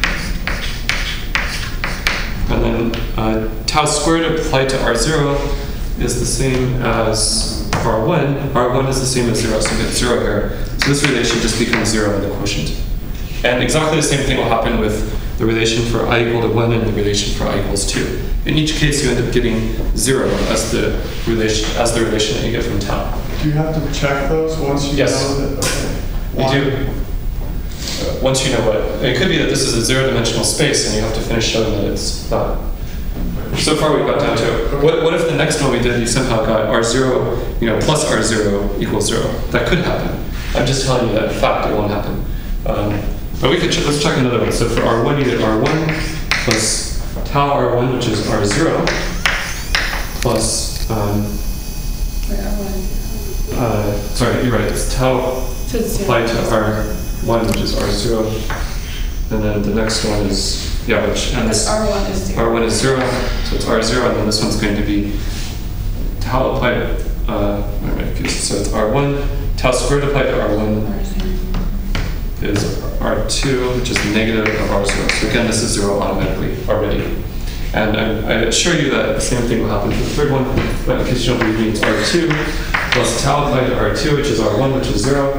[SPEAKER 1] And then uh, tau squared applied to R zero is the same as R one. R one is the same as zero, so we get zero here. So this relation just becomes zero in the quotient. And exactly the same thing will happen with the relation for I equal to one and the relation for I equals two. In each case, you end up getting zero as the relation as the relation that you get from tau.
[SPEAKER 4] Do you have to check those once you
[SPEAKER 1] Yes.
[SPEAKER 4] know that? Okay.
[SPEAKER 1] You
[SPEAKER 4] Why?
[SPEAKER 1] do. Uh, once you know what. It could be that this is a zero-dimensional space and you have to finish showing that it's not. So far we've got down to, what, what if the next one we did, you somehow got R zero, you know, plus R zero equals zero? That could happen. I'm just telling you that in fact it won't happen. Um, but we could, ch let's check another one. So for R one, you get R one plus tau R one, which is R zero, plus, um,
[SPEAKER 5] Wait, I want
[SPEAKER 1] uh, sorry, you're right, it's tau
[SPEAKER 5] to zero.
[SPEAKER 1] applied to R one, which is R zero, and then the next one is, yeah, which, and this,
[SPEAKER 5] R one is zero.
[SPEAKER 1] R one is zero, so it's R zero, and then this one's going to be tau applied, uh, wait a minute, so it's R one, tau squared applied to R one
[SPEAKER 5] R zero.
[SPEAKER 1] is R two, which is the negative of R zero. So again, this is zero automatically already. And I, I assure you that the same thing will happen for the third one, but in case you don't believe me, it's R two plus tau applied to R two, which is R one, which is zero,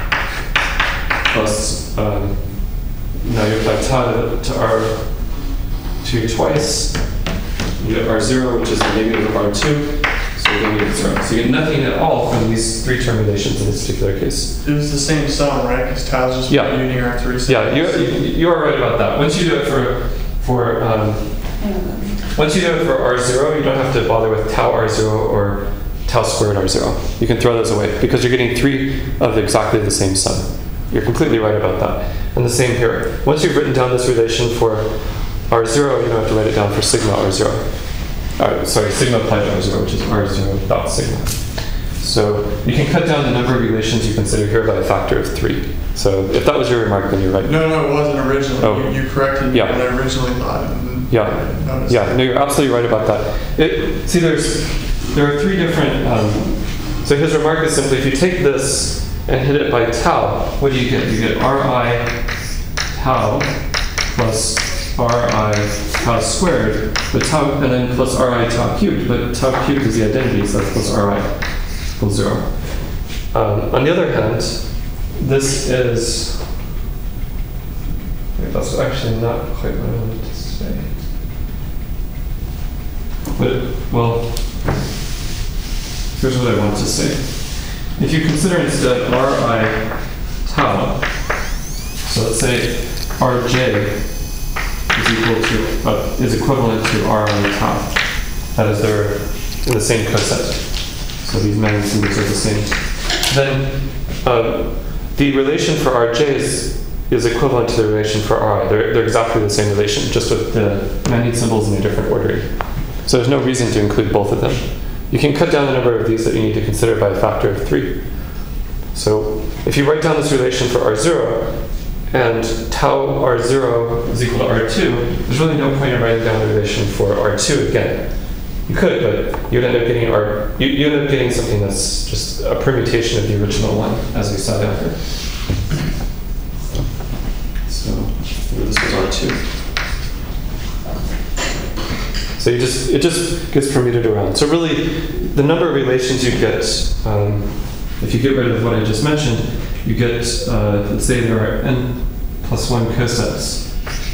[SPEAKER 1] plus, um, now you apply tau to, to R two twice, you get R zero, which is the negative of R two, so you're going to get zero. So you get nothing at all from these three term relations in this particular case.
[SPEAKER 4] It was the same sum, right? Because tau's just
[SPEAKER 1] Yeah.
[SPEAKER 4] uniting our three sums.
[SPEAKER 1] Yeah, you, you are right about that. Once you do it for, for um, once you do it for R zero, you don't have to bother with tau R zero or tau squared R zero. You can throw those away because you're getting three of exactly the same sum. You're completely right about that. And the same here. Once you've written down this relation for R zero, you don't have to write it down for sigma R zero. Uh, sorry, sigma applied to R zero, which is R zero dot sigma. So you can cut down the number of relations you consider here by a factor of three. So if that was your remark, then you're right.
[SPEAKER 4] No, no, it wasn't originally.
[SPEAKER 1] Oh.
[SPEAKER 4] You, you corrected me
[SPEAKER 1] Yeah.
[SPEAKER 4] what I originally thought. And
[SPEAKER 1] Yeah,
[SPEAKER 4] I noticed
[SPEAKER 1] yeah,
[SPEAKER 4] that.
[SPEAKER 1] no, you're absolutely right about that. It, see, there's there are three different. Um, so his remark is simply: if you take this and hit it by tau, what do you get? You get Ri tau plus Ri tau squared, but tau, and then plus Ri tau cubed. But tau cubed is the identity, so that's plus Ri equals zero. Um, on the other hand, this is. Wait, that's actually not quite what I wanted to say. But, well, here's what I want to say. if you consider instead Ri tau, so let's say Rj is equal to, uh, is equivalent to Ri tau. That is, they're in the same coset. So these magnitudes are the same. Then uh, the relation for Rj is, is equivalent to the relation for Ri. They're, they're exactly the same relation, just with the magnitude symbols in a different ordering. So there's no reason to include both of them. You can cut down the number of these that you need to consider by a factor of three. So if you write down this relation for R zero, and tau R zero is equal to R two, there's really no point in writing down the relation for R two again. You could, but you'd end up getting R, you, you'd end up getting something that's just a permutation of the original one, as we saw down here. So this was R two. So you just, it just gets permuted around. So really, the number of relations you get, um, if you get rid of what I just mentioned, you get, uh, let's say there are n plus one cosets.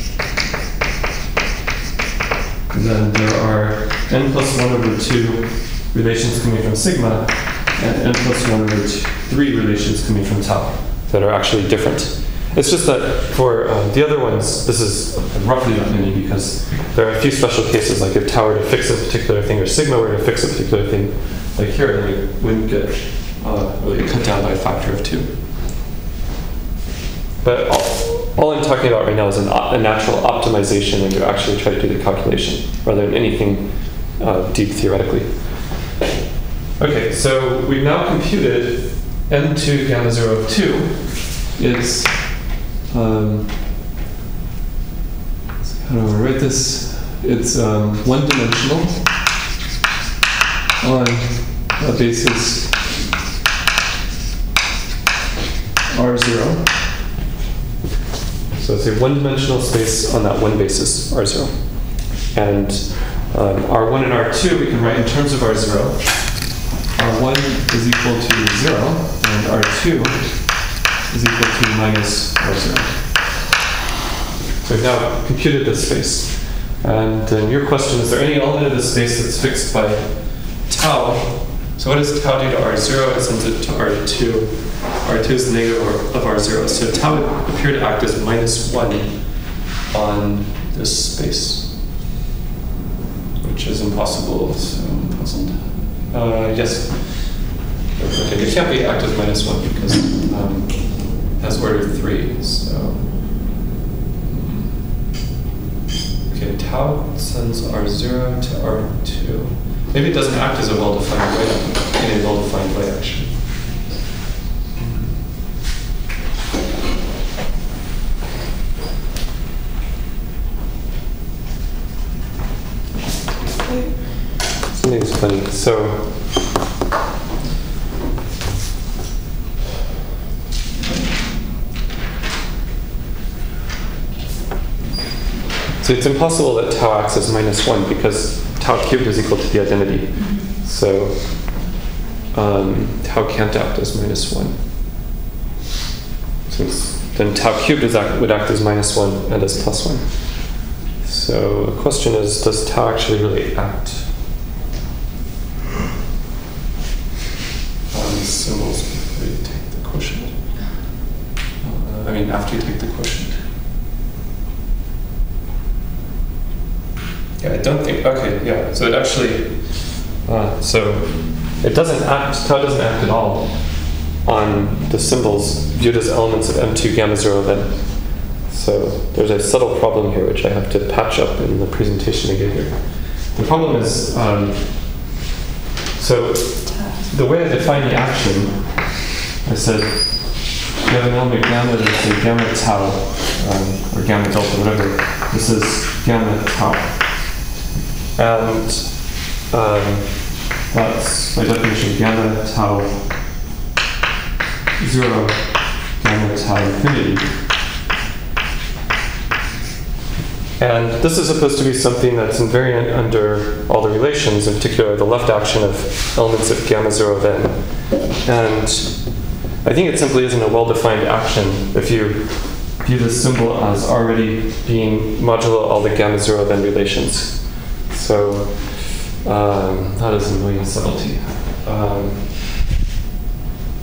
[SPEAKER 1] And then there are n plus one over two relations coming from sigma, and n plus one over two, three relations coming from tau that are actually different. It's just that for uh, the other ones, this is roughly not many because there are a few special cases, like if tau were to fix a particular thing or sigma were to fix a particular thing, like here, then we wouldn't get uh, really cut down by a factor of two. But all, all I'm talking about right now is an, a natural optimization when you actually try to do the calculation, rather than anything uh, deep theoretically. Okay, so we've now computed n two gamma zero of two is, um, how do I write this? It's um, one-dimensional on a basis R zero. So it's a one-dimensional space on that one basis, R zero. And um, R one and R two we can write in terms of R zero. R one is equal to zero, and R two is equal to minus R zero. So we've now computed this space. And then your question, is there any element of this space that's fixed by tau? So what does tau do to R zero? It sends it to R two. R two is the negative of R zero. So tau would appear to act as minus one on this space, which is impossible, so I'm puzzled. Uh, yes? Okay, it can't be act as minus one because um, it has order three, so. Okay, tau sends R zero to R two. Maybe it doesn't act as a well-defined way, in a well-defined way, actually. Something's funny. So, so it's impossible that tau acts as minus one because tau cubed is equal to the identity. So um, tau can't act as minus one. Since then tau cubed is act, would act as minus one and as plus one. So the question is, does tau actually really act on these symbols before you take the quotient? Uh, I mean, after you take the quotient. Yeah, I don't think, okay, yeah, so it actually, uh, so it doesn't act, tau doesn't act at all on the symbols viewed as elements of M two gamma zero then. So there's a subtle problem here which I have to patch up in the presentation I give here. The problem is, um, so the way I define the action, I said you have an element gamma that's a gamma tau, um, or gamma delta, whatever. This is gamma tau. And um, that's by definition gamma tau zero, gamma tau infinity. And this is supposed to be something that's invariant under all the relations, in particular the left action of elements of gamma zero of n. And I think it simply isn't a well-defined action if you view this symbol as already being modulo all the gamma zero of n relations. So um, that is annoying subtlety. Um,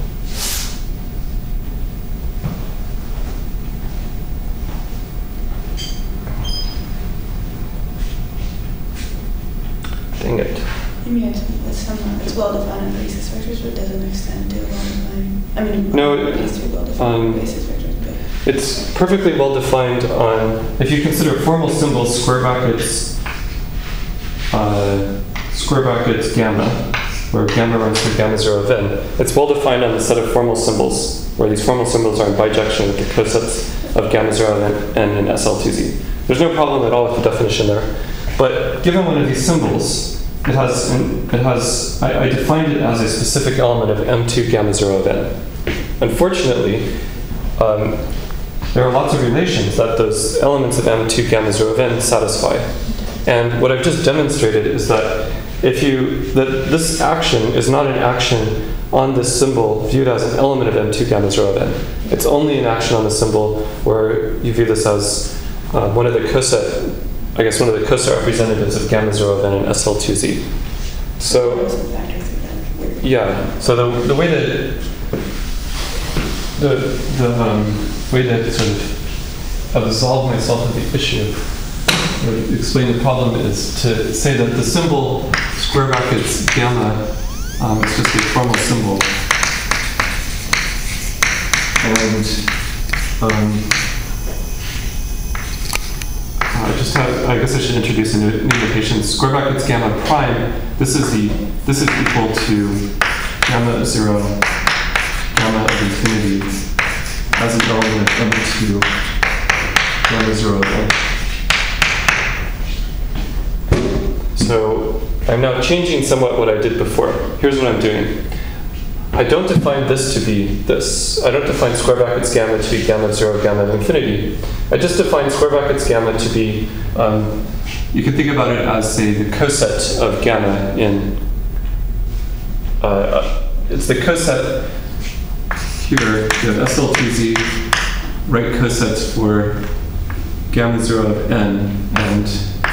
[SPEAKER 5] I mean, it's, it's somewhat, it's well-defined on basis vectors, but it doesn't extend to well-defined, I mean,
[SPEAKER 1] No,
[SPEAKER 5] it
[SPEAKER 1] it-
[SPEAKER 5] needs to be well-defined
[SPEAKER 1] um,
[SPEAKER 5] on basis vectors, but.
[SPEAKER 1] It's perfectly well defined on, if you consider formal symbols, square brackets, uh, square brackets gamma, where gamma runs through gamma zero of n, it's well defined on the set of formal symbols, where these formal symbols are in bijection with the cosets of gamma zero of n and S L two Z. There's no problem at all with the definition there. But given one of these symbols, it has, it has I, I defined it as a specific element of M two gamma zero of n. Unfortunately, um, there are lots of relations that those elements of M two gamma zero of n satisfy. And what I've just demonstrated is that if you, that this action is not an action on this symbol viewed as an element of M two gamma zero of n. It's only an action on the symbol where you view this as uh, one of the coset, I guess one of the coset representatives of gamma zero of n and S L two Z. So, yeah, so the, the way that the, the um, way to sort of absolve myself of the issue, or explain the problem, is to say that the symbol square brackets gamma um, is just a formal symbol. And um, I just have, I guess I should introduce a new, new notation. Square brackets gamma prime, this is the, this is equal to gamma zero, gamma of infinity, as an element of M two gamma zero of n. So I'm now changing somewhat what I did before. Here's what I'm doing. I don't define this to be this. I don't define square brackets gamma to be gamma zero, gamma of infinity. I just define square brackets gamma to be, um, you can think about it as, say, the coset of gamma in, uh, it's the coset. Here, you have S L two Z, right cosets for gamma zero of n, and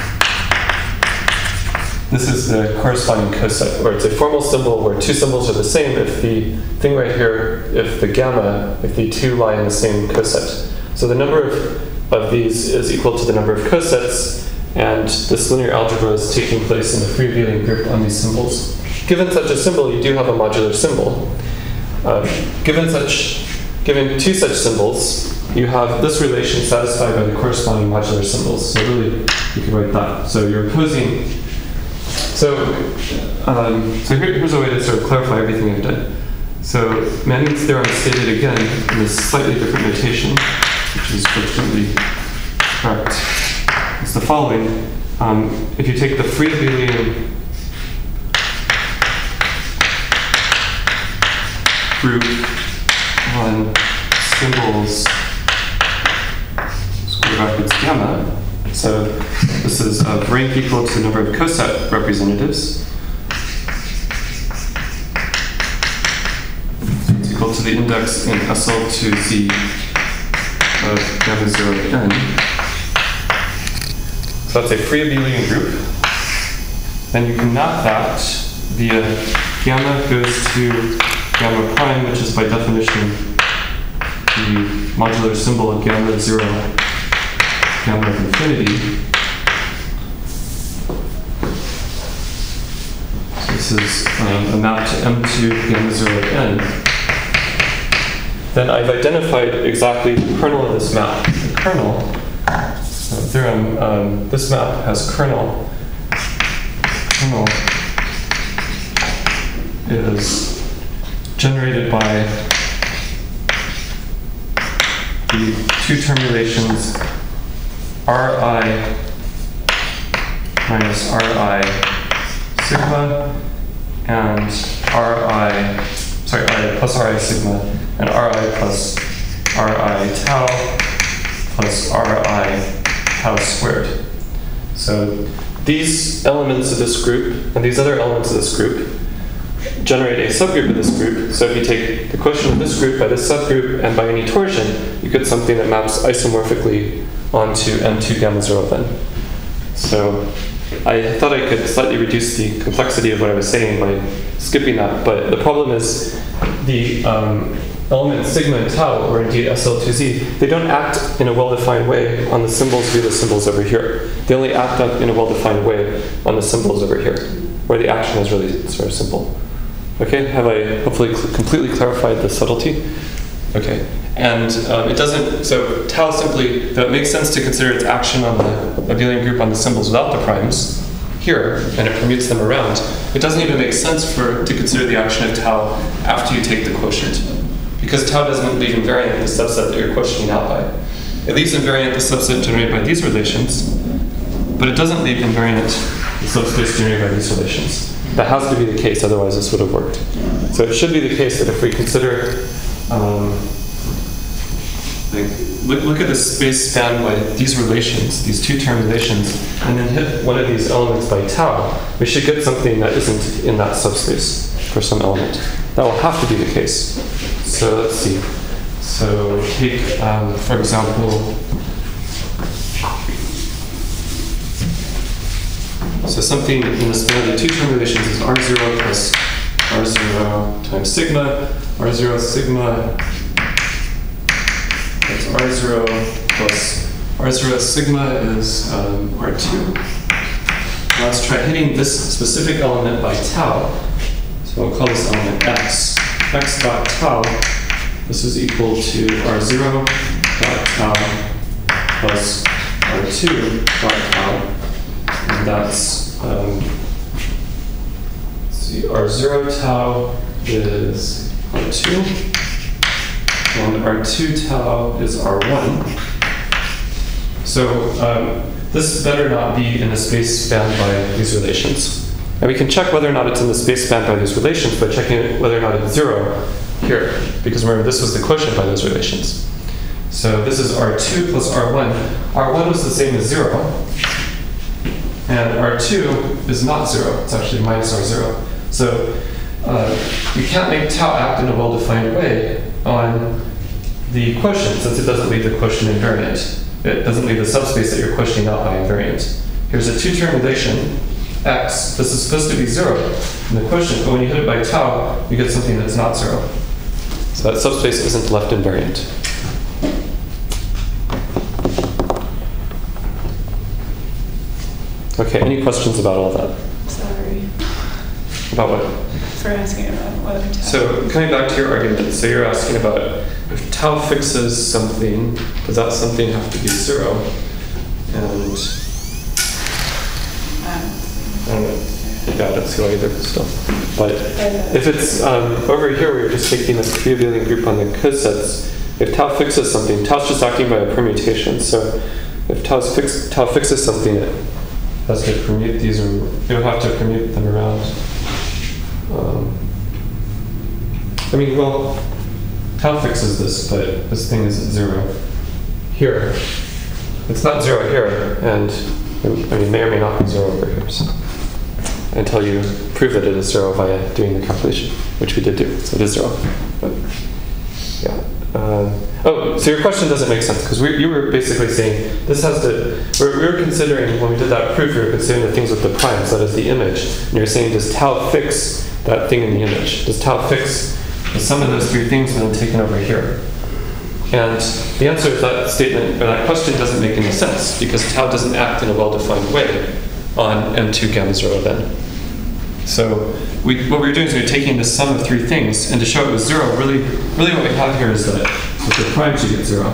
[SPEAKER 1] this is the corresponding coset, where it's a formal symbol where two symbols are the same if the thing right here, if the gamma, if the two lie in the same coset. So the number of, of these is equal to the number of cosets, and this linear algebra is taking place in the free abelian group on these symbols. Given such a symbol, you do have a modular symbol. Uh, given such, given two such symbols, you have this relation satisfied by the corresponding modular symbols. So really, you can write that. So you're opposing. So, um, so here, here's a way to sort of clarify everything I've done. So Manning's theorem stated again in a slightly different notation, which is completely correct. It's the following: um, if you take the free abelian group on symbols square brackets gamma. So this is of rank equal to the number of coset representatives. It's equal to the index in S L two Z of gamma zero n. So that's a free abelian group. Then you can map that via gamma goes to gamma prime, which is by definition the modular symbol of gamma zero, gamma of infinity. So this is um, a map to M two gamma zero of n. Then I've identified exactly the kernel of this map. The kernel, so theorem, um, this map has kernel. Kernel is generated by the two term relations Ri minus Ri sigma and Ri, sorry, Ri plus Ri sigma and Ri plus Ri tau plus Ri tau squared. So these elements of this group and these other elements of this group generate a subgroup of this group. So if you take the quotient of this group by this subgroup and by any torsion, you get something that maps isomorphically onto M two gamma zero of n. So I thought I could slightly reduce the complexity of what I was saying by skipping that, but the problem is the um, elements sigma and tau, or indeed S L two Z, they don't act in a well-defined way on the symbols via the symbols over here. They only act in a well-defined way on the symbols over here. where the action is really sort of simple. Okay, have I hopefully cl- completely clarified the subtlety? Okay, and um, it doesn't, so tau simply, though it makes sense to consider its action on the abelian group on the symbols without the primes here, and it permutes them around, it doesn't even make sense for to consider the action of tau after you take the quotient. Because tau doesn't leave invariant the subset that you're quotienting out by. It leaves invariant the subset generated by these relations, but it doesn't leave invariant the subspace generated by these relations. That has to be the case, otherwise this would have worked. So it should be the case that if we consider, um, like, look, look at the space spanned by these relations, these two-term relations, and then hit one of these elements by tau, we should get something that isn't in that subspace for some element. That will have to be the case. So let's see. So take, um, for example, so something in the span of the two-term relations is R zero plus R zero times sigma. R zero sigma, that's R zero plus R zero sigma is um, R two. Now let's try hitting this specific element by tau. So we'll call this element x. X dot tau, this is equal to R zero dot tau plus R two dot tau. And that's, um, let's see, R zero tau is R two, and R two tau is R one. So um, this better not be in the space spanned by these relations. And we can check whether or not it's in the space spanned by these relations by checking whether or not it's zero here. Because remember, this was the quotient by those relations. So this is R two plus R one. R one was the same as zero. And R two is not zero. It's actually minus R zero. So uh, we can't make tau act in a well-defined way on the quotient, since it doesn't leave the quotient invariant. It doesn't leave the subspace that you're quotienting out by invariant. Here's a two-term relation, x. This is supposed to be zero in the quotient, but when you hit it by tau, you get something that's not zero. So that subspace isn't left invariant. Okay, any questions about all that?
[SPEAKER 5] Sorry
[SPEAKER 1] About what?
[SPEAKER 5] for asking about whether tau.
[SPEAKER 1] So coming back to your argument, so you're asking about if tau fixes something, does that something have to be zero? And I don't know. Yeah, I don't see why either still. But if it's um, over here, we're just taking this pre-abelian group on the cosets. If tau fixes something, tau's just acting by a permutation. So if tau's fix, tau fixes something, it has to permute these, or it would have to permute them around. Um, I mean, well, tau fixes this, but this thing is at zero here. It's not zero here, and I mean, may or may not be zero over here. So, until you prove that it is zero via doing the calculation, which we did do. So it is zero. But, yeah. Um, oh, so your question doesn't make sense, because you were basically saying this has to, we're, we were considering, when we did that proof, we were considering the things with the primes, that is the image. And you're saying, does tau fix that thing in the image? Does tau fix the sum of those three things and then taken over here? And the answer to that statement, or that question, doesn't make any sense, because tau doesn't act in a well-defined way on M two gamma zero then. So we, what we're doing is we're taking the sum of three things, and to show it was zero, really, really what we have here is that with the primes you get zero.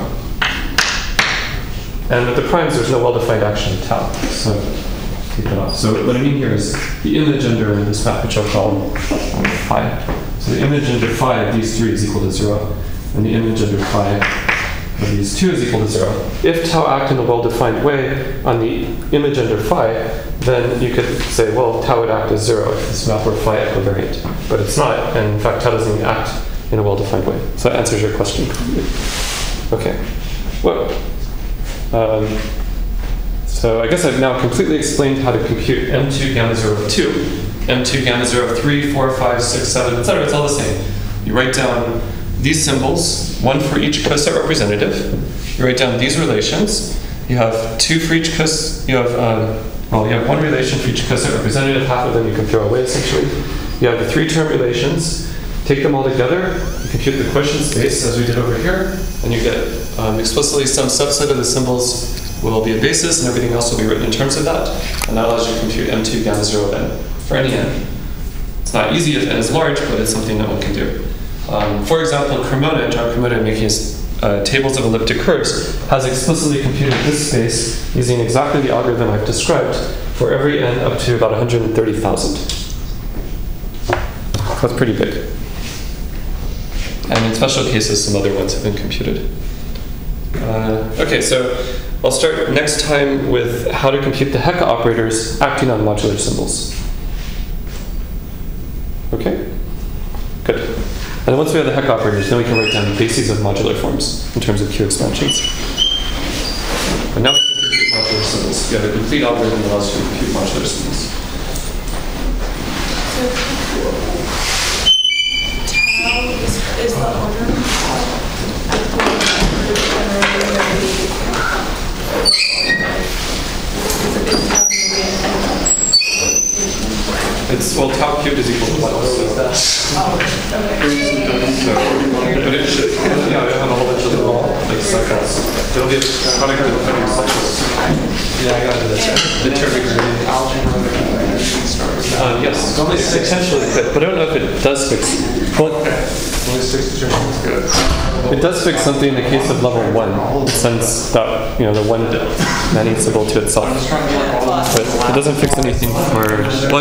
[SPEAKER 1] And with the primes there's no well-defined action of tau, so take that off. So what I mean here is the image under this map, which I'll call phi. So the image under phi of these three is equal to zero, and the image under phi of these two is equal to zero. If tau act in a well-defined way on the image under phi, then you could say, well, tau would act as zero if this map were phi equivariant. But it's not, and in fact, tau doesn't even act in a well-defined way. So that answers your question. Okay. Well, um, so I guess I've now completely explained how to compute M two gamma zero of two, M two gamma zero of three, four, five, six, seven, et cetera. It's all the same. You write down these symbols, one for each coset representative. You write down these relations. You have two for each coset. You have um, well, you have one relation for each coset representative. Half of them you can throw away essentially. You have the three-term relations. Take them all together. You compute the quotient space as we did over here, and you get um, explicitly some subset of the symbols will be a basis, and everything else will be written in terms of that. And that allows you to compute M two gamma zero of n. for any n. It's not easy if n is large, but it's something that one can do. Um, for example, Cremona, John Cremona, making his uh, tables of elliptic curves, has explicitly computed this space using exactly the algorithm I've described for every n up to about one hundred thirty thousand. That's pretty big. And in special cases, some other ones have been computed. Uh, okay, so I'll start next time with how to compute the Hecke operators acting on modular symbols. Okay? Good. And then once we have the Hecke operators, then we can write down bases of modular forms in terms of Q expansions. And now we can compute modular symbols. We have a complete algorithm that allows you to compute modular symbols.
[SPEAKER 5] Tau is, is the order of
[SPEAKER 1] It's, well, tau cubed is equal to one. So.
[SPEAKER 5] Oh, okay.
[SPEAKER 1] So, but it should, yeah, we have a whole bunch of little like cycles. There'll be a product of different cycles. Yeah, I got to this. The turbine um, yes, it potentially could, but I don't know if it does fix. Well, it does fix something in the case of level one, in the sense that you know the one Manning symbol to itself, but it doesn't fix anything for one.